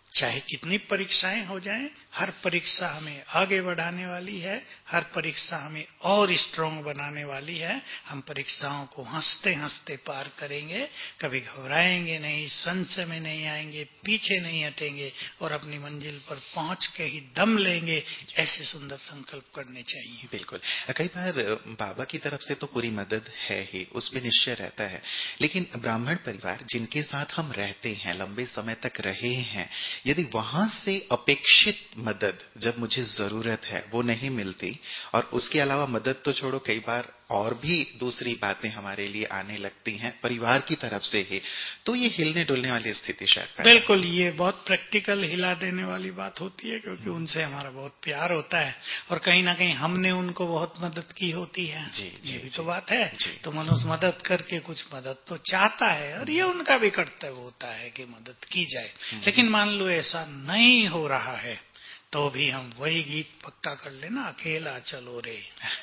S2: चाहे कितनी परीक्षाएं हो जाएं, हर परीक्षा हमें आगे बढ़ाने वाली है, हर परीक्षा हमें और स्ट्रांग बनाने वाली है। हम परीक्षाओं को हंसते हंसते पार करेंगे, कभी घबराएंगे नहीं, संशय में नहीं आएंगे, पीछे नहीं हटेंगे और अपनी मंजिल पर पहुंच के ही दम लेंगे। ऐसे सुंदर संकल्प करने चाहिए।
S1: बिल्कुल। कई बार बाबा की तरफ से तो पूरी मदद है ही, उसमें निश्चय रहता है, लेकिन ब्राह्मण परिवार जिनके साथ हम रहते हैं, लंबे समय तक रहे हैं, यदि वहां से अपेक्षित मदद जब मुझे जरूरत है वो नहीं मिलती, और उसके अलावा मदद तो छोड़ो, कई बार और भी दूसरी बातें हमारे लिए आने लगती हैं परिवार की तरफ से ही, तो ये हिलने डुलने वाली स्थिति शायद।
S2: बिल्कुल, ये बहुत प्रैक्टिकल हिला देने वाली बात होती है, क्योंकि उनसे हमारा बहुत प्यार होता है और कहीं ना कहीं हमने उनको बहुत मदद की होती है। ये भी तो बात है। तो मनुष्य मदद करके कुछ मदद तो चाहता है और ये उनका भी कर्तव्य होता है कि मदद की जाए। लेकिन मान लो ऐसा नहीं हो रहा है तो भी हम वही गीत पक्का कर लेना, अकेला चलो रे।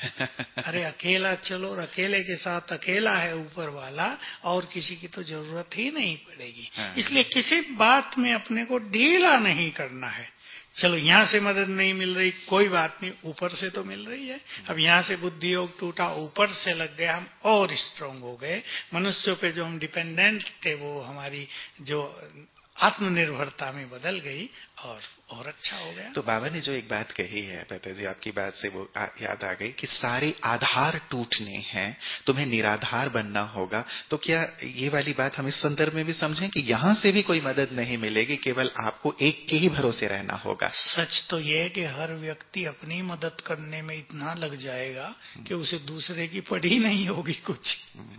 S2: अरे अकेला चलो, और अकेले के साथ अकेला है ऊपर वाला, और किसी की तो जरूरत ही नहीं पड़ेगी। इसलिए किसी बात में अपने को ढीला नहीं करना है। चलो यहाँ से मदद नहीं मिल रही, कोई बात नहीं, ऊपर से तो मिल रही है। अब यहाँ से बुद्धि योग टूटा, ऊपर से लग गया, हम और स्ट्रांग हो गए। मनुष्यों पे जो हम डिपेंडेंट थे वो हमारी जो आत्मनिर्भरता में बदल गई और अच्छा हो गया।
S1: तो बाबा ने जो एक बात कही है जी, आपकी बात से वो याद आ गई कि सारे आधार टूटने हैं, तुम्हें निराधार बनना होगा। तो क्या ये वाली बात हम इस संदर्भ में भी समझें कि यहां से भी कोई मदद नहीं मिलेगी, केवल आपको एक के ही भरोसे रहना होगा?
S2: सच तो ये है कि हर व्यक्ति अपनी मदद करने में इतना लग जाएगा कि उसे दूसरे की पड़ी नहीं होगी कुछ,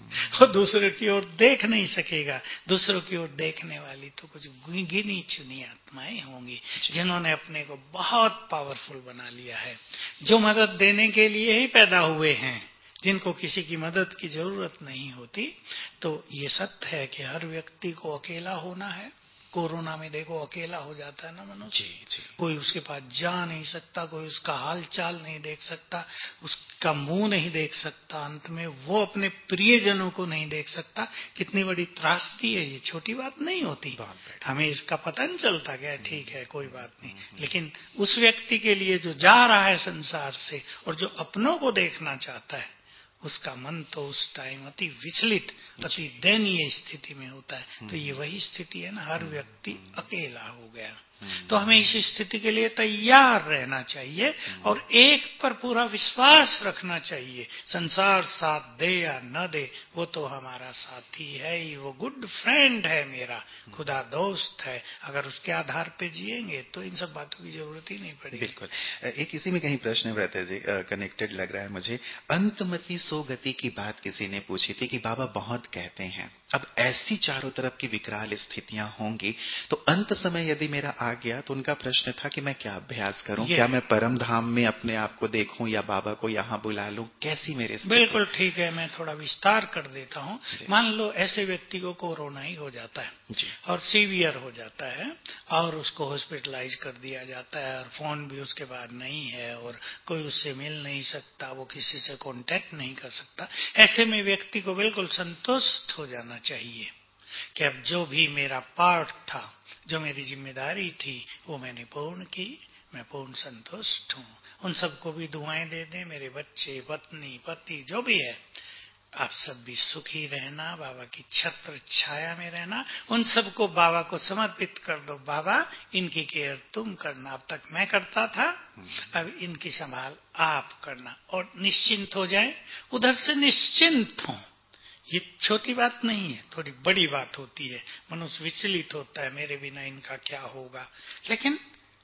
S2: और दूसरे की ओर देख नहीं सकेगा। दूसरों की ओर देखने वाली तो कुछ गिनी चुनी आत्माएं होंगी जिन्होंने अपने को बहुत पावरफुल बना लिया है, जो मदद देने के लिए ही पैदा हुए हैं, जिनको किसी की मदद की जरूरत नहीं होती। तो ये सत्य है कि हर व्यक्ति को अकेला होना है। कोरोना में देखो अकेला हो जाता है ना मनुष्य। कोई उसके पास जा नहीं सकता, कोई उसका हाल चाल नहीं देख सकता, उसका मुंह नहीं देख सकता, अंत में वो अपने प्रियजनों को नहीं देख सकता। कितनी बड़ी त्रासदी है ये, छोटी बात नहीं होती। हमें इसका पता नहीं चलता क्या, ठीक है कोई बात नहीं, लेकिन उस व्यक्ति के लिए जो जा रहा है संसार से और जो अपनों को देखना चाहता है, उसका मन तो उस टाइम अति विचलित, अति दयनीय स्थिति में होता है। तो ये वही स्थिति है ना, हर व्यक्ति अकेला हो गया। तो हमें इस स्थिति के लिए तैयार रहना चाहिए और एक पर पूरा विश्वास रखना चाहिए। संसार साथ दे या न दे, वो तो हमारा साथी है ही, वो गुड फ्रेंड है मेरा, खुदा दोस्त है। अगर उसके आधार पे जिएंगे तो इन सब बातों की जरूरत ही नहीं पड़ेगी।
S1: बिल्कुल। एक इसी में कहीं प्रश्न रहता है जी, कनेक्टेड लग रहा है मुझे। अंतमति सो गति की बात किसी ने पूछी थी कि बाबा बहुत कहते हैं, अब ऐसी चारों तरफ की विकराल स्थितियां होंगी, तो अंत समय यदि मेरा आ गया, तो उनका प्रश्न था कि मैं क्या अभ्यास करूं, क्या मैं परम धाम में अपने आप को देखूं या बाबा को यहां बुला लूं, कैसी मेरी स्थिति?
S2: बिल्कुल ठीक है, मैं थोड़ा विस्तार कर देता हूं। मान लो ऐसे व्यक्ति को कोरोना ही हो जाता है और सीवियर हो जाता है और उसको हॉस्पिटलाइज कर दिया जाता है और फोन भी उसके पास नहीं है और कोई उससे मिल नहीं सकता, वो किसी से कांटेक्ट नहीं कर सकता। ऐसे में व्यक्ति को बिल्कुल संतुष्ट हो जाना चाहिए कि अब जो भी मेरा पार्ट था, जो मेरी जिम्मेदारी थी, वो मैंने पूर्ण की, मैं पूर्ण संतुष्ट हूँ। उन सबको भी दुआएं दे दें, मेरे बच्चे, पत्नी, पति जो भी है, आप सब भी सुखी रहना, बाबा की छत्र छाया में रहना। उन सबको बाबा को समर्पित कर दो, बाबा इनकी केयर तुम करना, अब तक मैं करता था, अब इनकी संभाल आप करना, और निश्चिंत हो जाए। उधर से निश्चिंत हो, ये छोटी बात नहीं है, थोड़ी बड़ी बात होती है। मनुष्य विचलित होता है, मेरे बिना इनका क्या होगा, लेकिन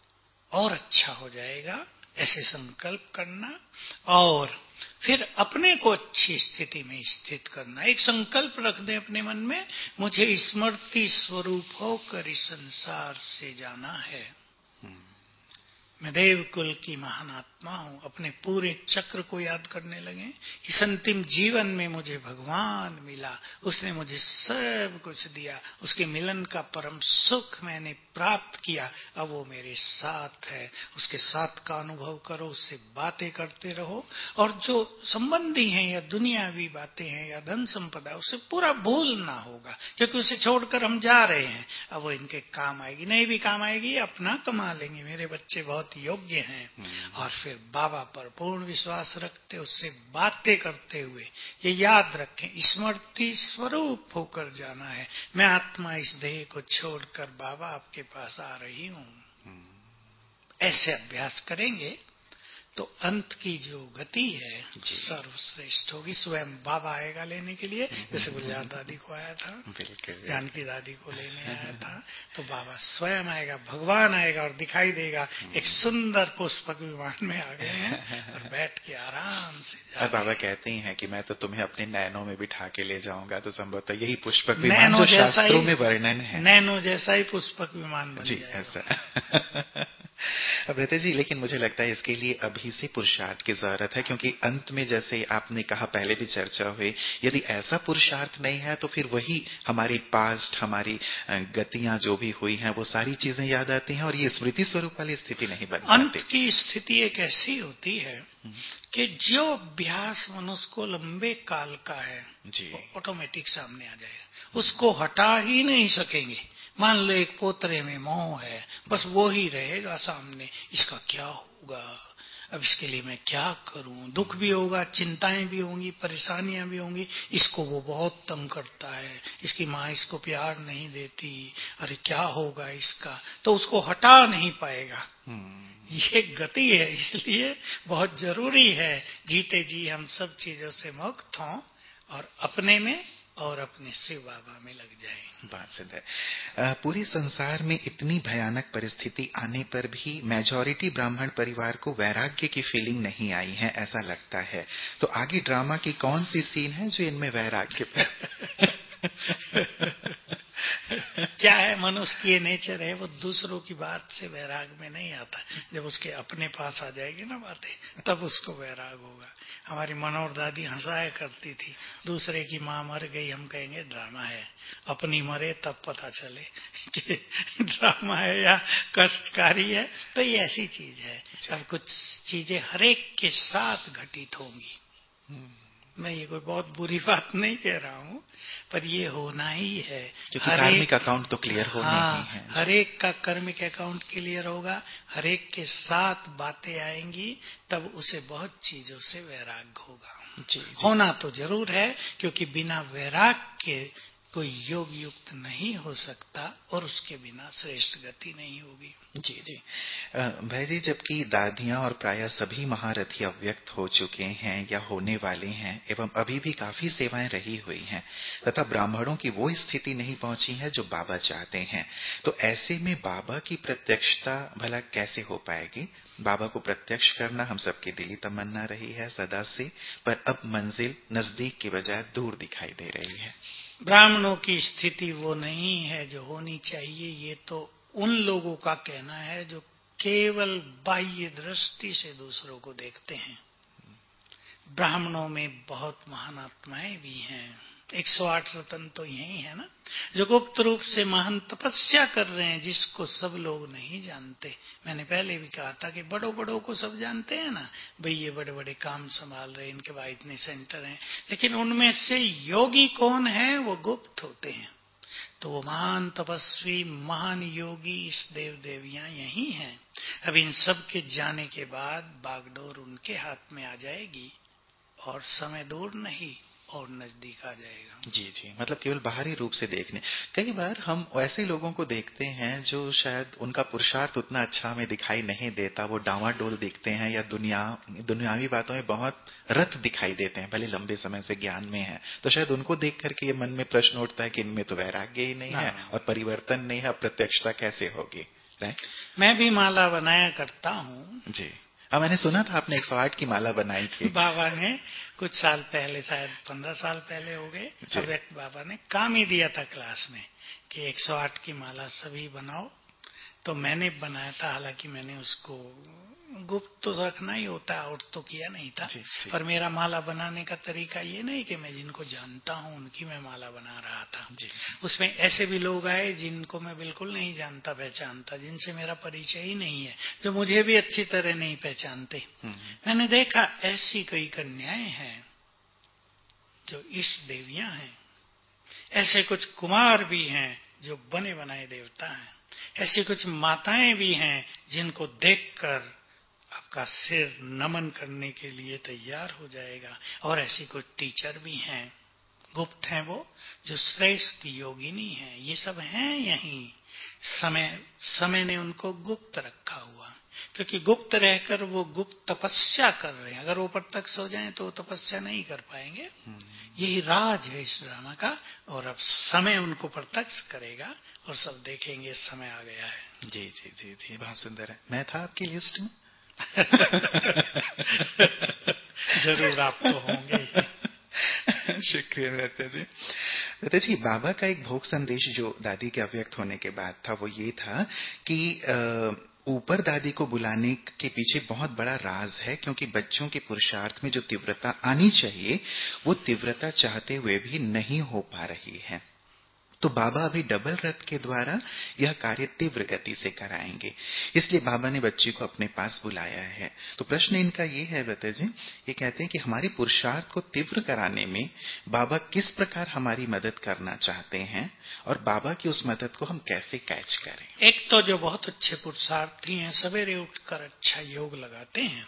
S2: और अच्छा हो जाएगा, ऐसे संकल्प करना और फिर अपने को अच्छी स्थिति में स्थित करना। एक संकल्प रख दे अपने मन में, मुझे स्मृति स्वरूप होकर इस संसार से जाना है, मैं देव कुल की महान आत्मा हूं, अपने पूरे चक्र को याद करने लगे। इस अंतिम जीवन में मुझे भगवान मिला, उसने मुझे सब कुछ दिया, उसके मिलन का परम सुख मैंने प्राप्त किया, अब वो मेरे साथ है। उसके साथ का अनुभव करो, उससे बातें करते रहो, और जो संबंधी हैं या दुनियावी बातें हैं या धन संपदा, उससे पूरा भूलना होगा, क्योंकि उसे छोड़कर हम जा रहे हैं। अब वो इनके काम आएगी, नहीं भी काम आएगी, अपना कमा लेंगे, मेरे बच्चे बहुत योग्य हैं। और फिर बाबा पर पूर्ण विश्वास रखते, उससे बातें करते हुए ये याद रखें, स्मृति स्वरूप होकर जाना है। मैं आत्मा इस देह को छोड़कर बाबा आपके पास आ रही हूं। ऐसे अभ्यास करेंगे तो अंत की जो गति है सर्वश्रेष्ठ होगी। स्वयं बाबा आएगा लेने के लिए, जैसे गुलजार दादी को आया था, जानकी दादी को लेने आया था, तो बाबा स्वयं आएगा, भगवान आएगा और दिखाई देगा। एक सुंदर पुष्पक विमान में आ गए हैं और बैठ के आराम से
S1: और बाबा कहते ही हैं कि मैं तो तुम्हें अपने नैनों में बिठा के ले जाऊंगा, तो संभवतः यही पुष्पक विमान जो शास्त्रों में वर्णन है,
S2: नैनो जैसा ही पुष्पक विमान बन जाएगा।
S1: ऐसा ब्रते जी, लेकिन मुझे लगता है इसके लिए अभी से पुरुषार्थ की जरूरत है, क्योंकि अंत में जैसे आपने कहा, पहले भी चर्चा हुई, यदि ऐसा पुरुषार्थ नहीं है तो फिर वही हमारी पास्ट, हमारी गतियां जो भी हुई हैं, वो सारी चीजें याद आती हैं और ये स्मृति स्वरूप वाली स्थिति नहीं बन पाती।
S2: अंत की स्थिति एक ऐसी होती है कि जो अभ्यास मनुष्य को लंबे काल का है वो ऑटोमेटिक सामने आ जाएगा, उसको हटा ही नहीं सकेंगे। मान लो एक पोतरे में मोह है, बस वो ही रहेगा सामने, इसका क्या होगा, अब इसके लिए मैं क्या करूं, दुख भी होगा, चिंताएं भी होंगी, परेशानियां भी होंगी, इसको वो बहुत तंग करता है, इसकी माँ इसको प्यार नहीं देती, अरे क्या होगा इसका, तो उसको हटा नहीं पाएगा। ये गति है, इसलिए बहुत जरूरी है जीते जी हम सब चीजों से मुक्त हों और अपने में और अपने शिव बाबा में लग जाए।
S1: बात सिद्ध है। पूरे संसार में इतनी भयानक परिस्थिति आने पर भी मेजॉरिटी ब्राह्मण परिवार को वैराग्य की फीलिंग नहीं आई है, ऐसा लगता है। तो आगे ड्रामा की कौन सी सीन है जो इनमें वैराग्य
S2: क्या है, मनुष्य की ये नेचर है, वो दूसरों की बात से वैराग में नहीं आता। जब उसके अपने पास आ जाएगी ना बातें, तब उसको वैराग होगा। हमारी मनोहर दादी हंसाया करती थी, दूसरे की माँ मर गई, हम कहेंगे ड्रामा है, अपनी मरे तब पता चले कि ड्रामा है या कष्टकारी है। तो ये ऐसी चीज है, अब कुछ चीजें हरेक के साथ घटित होंगी। मैं ये कोई बहुत बुरी बात नहीं कह रहा हूँ, पर ये होना ही है,
S1: क्योंकि कार्मिक अकाउंट तो क्लियर होने ही है।
S2: हर एक का कार्मिक अकाउंट क्लियर होगा, हर एक के साथ बातें आएंगी, तब उसे बहुत चीजों से वैराग होगा। होना तो जरूर है, क्योंकि बिना वैराग के कोई योग युक्त नहीं हो सकता और उसके बिना श्रेष्ठ गति नहीं होगी।
S1: जी भाई जी, जबकि दादियां और प्रायः सभी महारथी अव्यक्त हो चुके हैं या होने वाले हैं, एवं अभी भी काफी सेवाएं रही हुई हैं, तथा ब्राह्मणों की वो स्थिति नहीं पहुंची है जो बाबा चाहते हैं, तो ऐसे में बाबा की प्रत्यक्षता भला कैसे हो पाएगी? बाबा को प्रत्यक्ष करना हम सबकी दिली तमन्ना रही है सदा से, पर अब मंजिल नजदीक की बजाय दूर दिखाई दे रही है।
S2: ब्राह्मणों की स्थिति वो नहीं है जो होनी चाहिए, ये तो उन लोगों का कहना है जो केवल बाह्य दृष्टि से दूसरों को देखते हैं। ब्राह्मणों में बहुत महान आत्माएं भी हैं, 108 रत्न तो यही है ना, जो गुप्त रूप से महान तपस्या कर रहे हैं, जिसको सब लोग नहीं जानते। मैंने पहले भी कहा था कि बड़ों बड़ों को सब जानते हैं ना, भाई ये बड़े बड़े काम संभाल रहे हैं, इनके पास इतने सेंटर हैं, लेकिन उनमें से योगी कौन है वो गुप्त होते हैं। तो वो महान तपस्वी, महान योगी, इस देव देवियां यही हैं। अब इन सब के जाने के बाद बागडोर उनके हाथ में आ जाएगी और समय दूर नहीं और नजदीक आ जाएगा।
S1: जी, मतलब केवल बाहरी रूप से देखने। कई बार हम ऐसे लोगों को देखते हैं जो शायद उनका पुरुषार्थ उतना अच्छा हमें दिखाई नहीं देता, वो डावाडोल दिखते हैं या दुनियावी बातों में बहुत रत दिखाई देते हैं, भले लंबे समय से ज्ञान में है, तो शायद उनको देख करके ये मन में प्रश्न उठता है कि इनमें तो वैराग्य ही नहीं है और परिवर्तन नहीं है, प्रत्यक्षता कैसे होगी?
S2: मैं भी माला बनाया करता हूँ
S1: जी। मैंने सुना था आपने 108 की माला बनाई थी।
S2: बाबा ने कुछ साल पहले, शायद 15 साल पहले हो गए, अव्यक्त बाबा ने काम ही दिया था क्लास में कि 108 की माला सभी बनाओ, तो मैंने बनाया था, हालांकि मैंने उसको गुप्त तो रखना ही होता है, आउट तो किया नहीं था।
S1: जी, जी।
S2: पर मेरा माला बनाने का तरीका ये नहीं कि मैं जिनको जानता हूँ उनकी मैं माला बना रहा था।
S1: जी।
S2: उसमें ऐसे भी लोग आए जिनको मैं बिल्कुल नहीं जानता पहचानता, जिनसे मेरा परिचय ही नहीं है, जो मुझे भी अच्छी तरह नहीं पहचानते। मैंने देखा ऐसी कई कन्याएं हैं जो इष्ट देवियां हैं, ऐसे कुछ कुमार भी हैं जो बने बनाए देवता हैं, ऐसी कुछ माताएं भी हैं जिनको देखकर आपका सिर नमन करने के लिए तैयार हो जाएगा, और ऐसी कुछ टीचर भी हैं, गुप्त हैं वो, जो श्रेष्ठ योगिनी हैं। ये सब हैं यहीं। समय ने उनको गुप्त रखा हुआ, क्योंकि गुप्त रहकर वो गुप्त तपस्या कर रहे हैं। अगर वो प्रत्यक्ष हो जाएं तो वो तपस्या नहीं कर पाएंगे। यही राज है इस ड्रामा का। और अब समय उनको प्रत्यक्ष करेगा और सब देखेंगे समय आ गया है।
S1: जी जी जी जी, बहुत सुंदर है। मैं था आपकी लिस्ट में।
S2: जरूर आप तो होंगे ही।
S1: शुक्रिया रहते जी। रहते जी, बाबा का एक भोग संदेश जो दादी के अव्यक्त होने के बाद था वो ये था कि ऊपर दादी को बुलाने के पीछे बहुत बड़ा राज है, क्योंकि बच्चों के पुरुषार्थ में जो तीव्रता आनी चाहिए वो तीव्रता चाहते हुए भी नहीं हो पा रही है। तो बाबा अभी डबल रथ के द्वारा यह कार्य तीव्र गति से कराएंगे, इसलिए बाबा ने बच्ची को अपने पास बुलाया है। तो प्रश्न इनका ये है व्रत जी, ये कहते हैं कि हमारे पुरुषार्थ को तीव्र कराने में बाबा किस प्रकार हमारी मदद करना चाहते हैं और बाबा की उस मदद को हम कैसे कैच करें।
S2: एक तो जो बहुत अच्छे पुरुषार्थी हैं, सवेरे उठकर अच्छा योग लगाते हैं,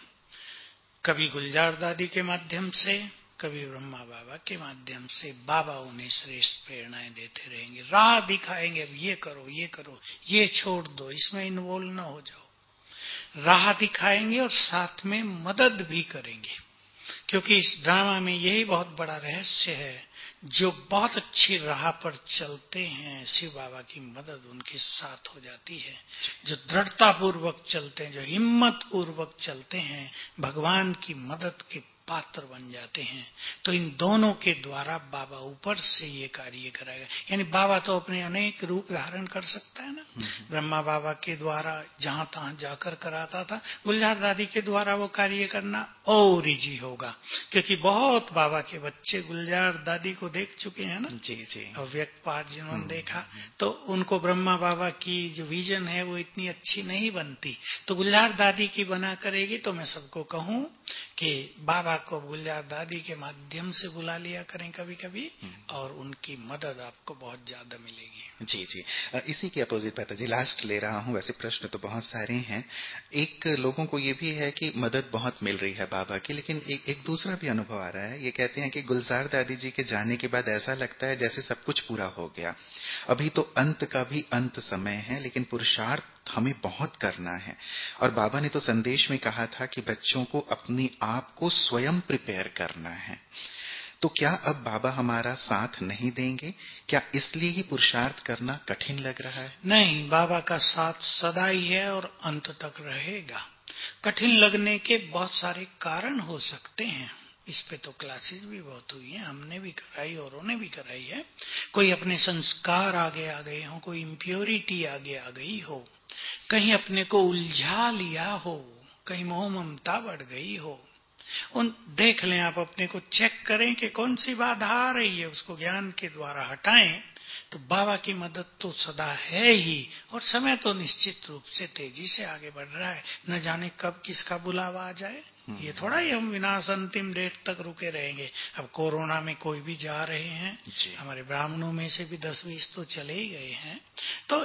S2: कभी गुलजार दादी के माध्यम से, कभी ब्रह्मा बाबा के माध्यम से बाबा उन्हें श्रेष्ठ प्रेरणाएं देते रहेंगे, राह दिखाएंगे। अब ये करो, ये करो, ये छोड़ दो, इसमें इन्वॉल्व न हो जाओ। राह दिखाएंगे और साथ में मदद भी करेंगे, क्योंकि इस ड्रामा में यही बहुत बड़ा रहस्य है। जो बहुत अच्छी राह पर चलते हैं, शिव बाबा की मदद उनके साथ हो जाती है। जो दृढ़ता पूर्वक चलते हैं, जो हिम्मत पूर्वक चलते हैं, भगवान की मदद के पात्र बन जाते हैं। तो इन दोनों के द्वारा बाबा ऊपर से ये कार्य कराएगा। यानी बाबा तो अपने अनेक रूप धारण कर सकता है ना। ब्रह्मा बाबा के द्वारा जहां तहां जाकर कराता था, गुलजार दादी के द्वारा वो कार्य करना और इजी होगा, क्योंकि बहुत बाबा के बच्चे गुलजार दादी को देख चुके हैं ना।
S1: जी जी।
S2: अव्यक्त पाठ जिन्होंने देखा, तो उनको ब्रह्मा बाबा की जो विजन है वो इतनी अच्छी नहीं बनती। तो गुलजार दादी की बना करेगी। तो मैं सबको कहूं कि बाबा को गुलजार दादी के माध्यम से बुला लिया करें कभी कभी, और उनकी मदद आपको बहुत ज्यादा मिलेगी।
S1: जी जी। इसी के अपोजिट पता जी लास्ट ले रहा हूं। वैसे प्रश्न तो बहुत सारे हैं। एक लोगों को ये भी है कि मदद बहुत मिल रही है बाबा की, लेकिन एक दूसरा भी अनुभव आ रहा है। ये कहते हैं कि गुलजार दादी जी के जाने के बाद ऐसा लगता है जैसे सब कुछ पूरा हो गया। अभी तो अंत का भी अंत समय है, लेकिन पुरुषार्थ हमें बहुत करना है। और बाबा ने तो संदेश में कहा था कि बच्चों को अपने आप को स्वयं प्रिपेयर करना है। तो क्या अब बाबा हमारा साथ नहीं देंगे? क्या इसलिए ही पुरुषार्थ करना कठिन लग रहा है?
S2: नहीं, बाबा का साथ सदा ही है और अंत तक रहेगा। कठिन लगने के बहुत सारे कारण हो सकते हैं। इस पे तो क्लासेस भी बहुत हुई हैं, हमने भी कराई, औरों ने भी कराई है। कोई अपने संस्कार आगे आ गए हो, कोई इम्प्योरिटी आगे आ गई हो, कहीं अपने को उलझा लिया हो, कहीं मोह ममता बढ़ गई हो। उन देख लें, आप अपने को चेक करें कि कौन सी बाधा आ रही है, उसको ज्ञान के द्वारा हटाएं। तो बाबा की मदद तो सदा है ही, और समय तो निश्चित रूप से तेजी से आगे बढ़ रहा है। न जाने कब किसका बुलावा आ जाए। ये थोड़ा ही हम विनाश अंतिम डेट तक रुके रहेंगे। अब कोरोना में कोई भी जा रहे हैं, हमारे ब्राह्मणों में से भी 10-20 तो चले ही गए हैं। तो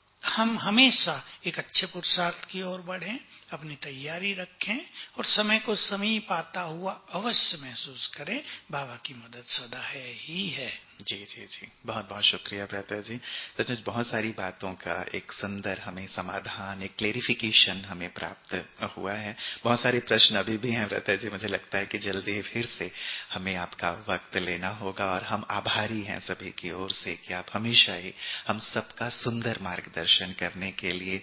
S2: हम हमेशा एक अच्छे पुरुषार्थ की ओर बढ़ें, अपनी तैयारी रखें, और समय को समीप आता हुआ अवश्य महसूस करें। बाबा की मदद सदा है ही है।
S1: जी जी जी, बहुत बहुत शुक्रिया ब्रदर जी। सचमुच बहुत सारी बातों का एक सुंदर हमें समाधान, एक क्लेरिफिकेशन हमें प्राप्त हुआ है। बहुत सारे प्रश्न अभी भी हैं ब्रदर जी। मुझे लगता है कि जल्दी फिर से हमें आपका वक्त लेना होगा, और हम आभारी हैं सभी की ओर से कि आप हमेशा ही हम सबका सुंदर मार्गदर्शन करने के लिए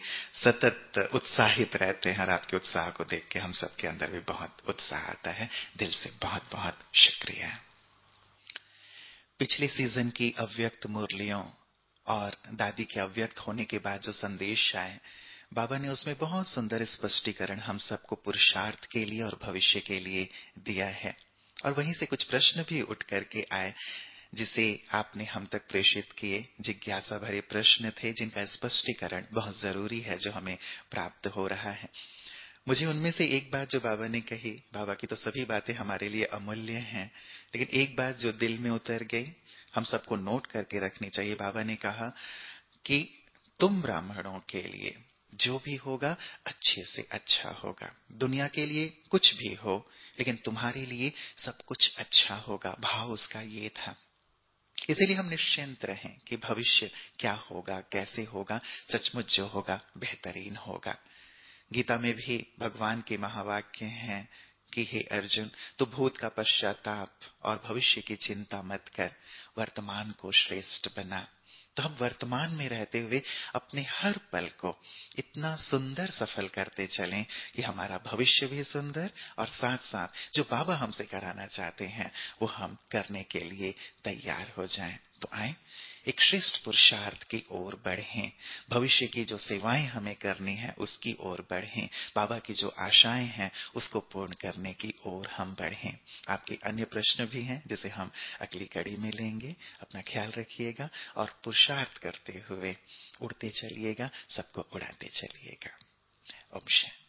S1: सतत उत्साहित रहते हैं। और आपके उत्साह को देख के हम सबके अंदर भी बहुत उत्साह आता है। दिल से बहुत बहुत शुक्रिया। पिछले सीजन की अव्यक्त मुरलियों और दादी के अव्यक्त होने के बाद जो संदेश आए, बाबा ने उसमें बहुत सुंदर स्पष्टीकरण हम सबको पुरुषार्थ के लिए और भविष्य के लिए दिया है। और वहीं से कुछ प्रश्न भी उठ करके आए जिसे आपने हम तक प्रेषित किए। जिज्ञासा भरे प्रश्न थे जिनका स्पष्टीकरण बहुत जरूरी है जो हमें प्राप्त हो रहा है। मुझे उनमें से एक बात जो बाबा ने कही, बाबा की तो सभी बातें हमारे लिए अमूल्य हैं, लेकिन एक बात जो दिल में उतर गई, हम सबको नोट करके रखनी चाहिए। बाबा ने कहा कि तुम ब्राह्मणों के लिए जो भी होगा अच्छे से अच्छा होगा। दुनिया के लिए कुछ भी हो, लेकिन तुम्हारे लिए सब कुछ अच्छा होगा। भाव उसका ये था। इसीलिए हम निश्चिंत रहें कि भविष्य क्या होगा, कैसे होगा, सचमुच जो होगा बेहतरीन होगा। गीता में भी भगवान के महावाक्य हैं कि हे अर्जुन, तू भूत का पश्चाताप और भविष्य की चिंता मत कर, वर्तमान को श्रेष्ठ बना। तो हम वर्तमान में रहते हुए अपने हर पल को इतना सुंदर सफल करते चलें कि हमारा भविष्य भी सुंदर और साथ साथ जो बाबा हमसे कराना चाहते हैं वो हम करने के लिए तैयार हो जाएं। तो आए एक श्रेष्ठ पुरुषार्थ की ओर बढ़ें, भविष्य की जो सेवाएं हमें करनी है उसकी ओर बढ़ें, बाबा की जो आशाएं हैं उसको पूर्ण करने की ओर हम बढ़ें। आपके अन्य प्रश्न भी हैं जिसे हम अगली कड़ी में लेंगे। अपना ख्याल रखिएगा और पुरुषार्थ करते हुए उड़ते चलिएगा, सबको उड़ाते चलिएगा। ओम शांति।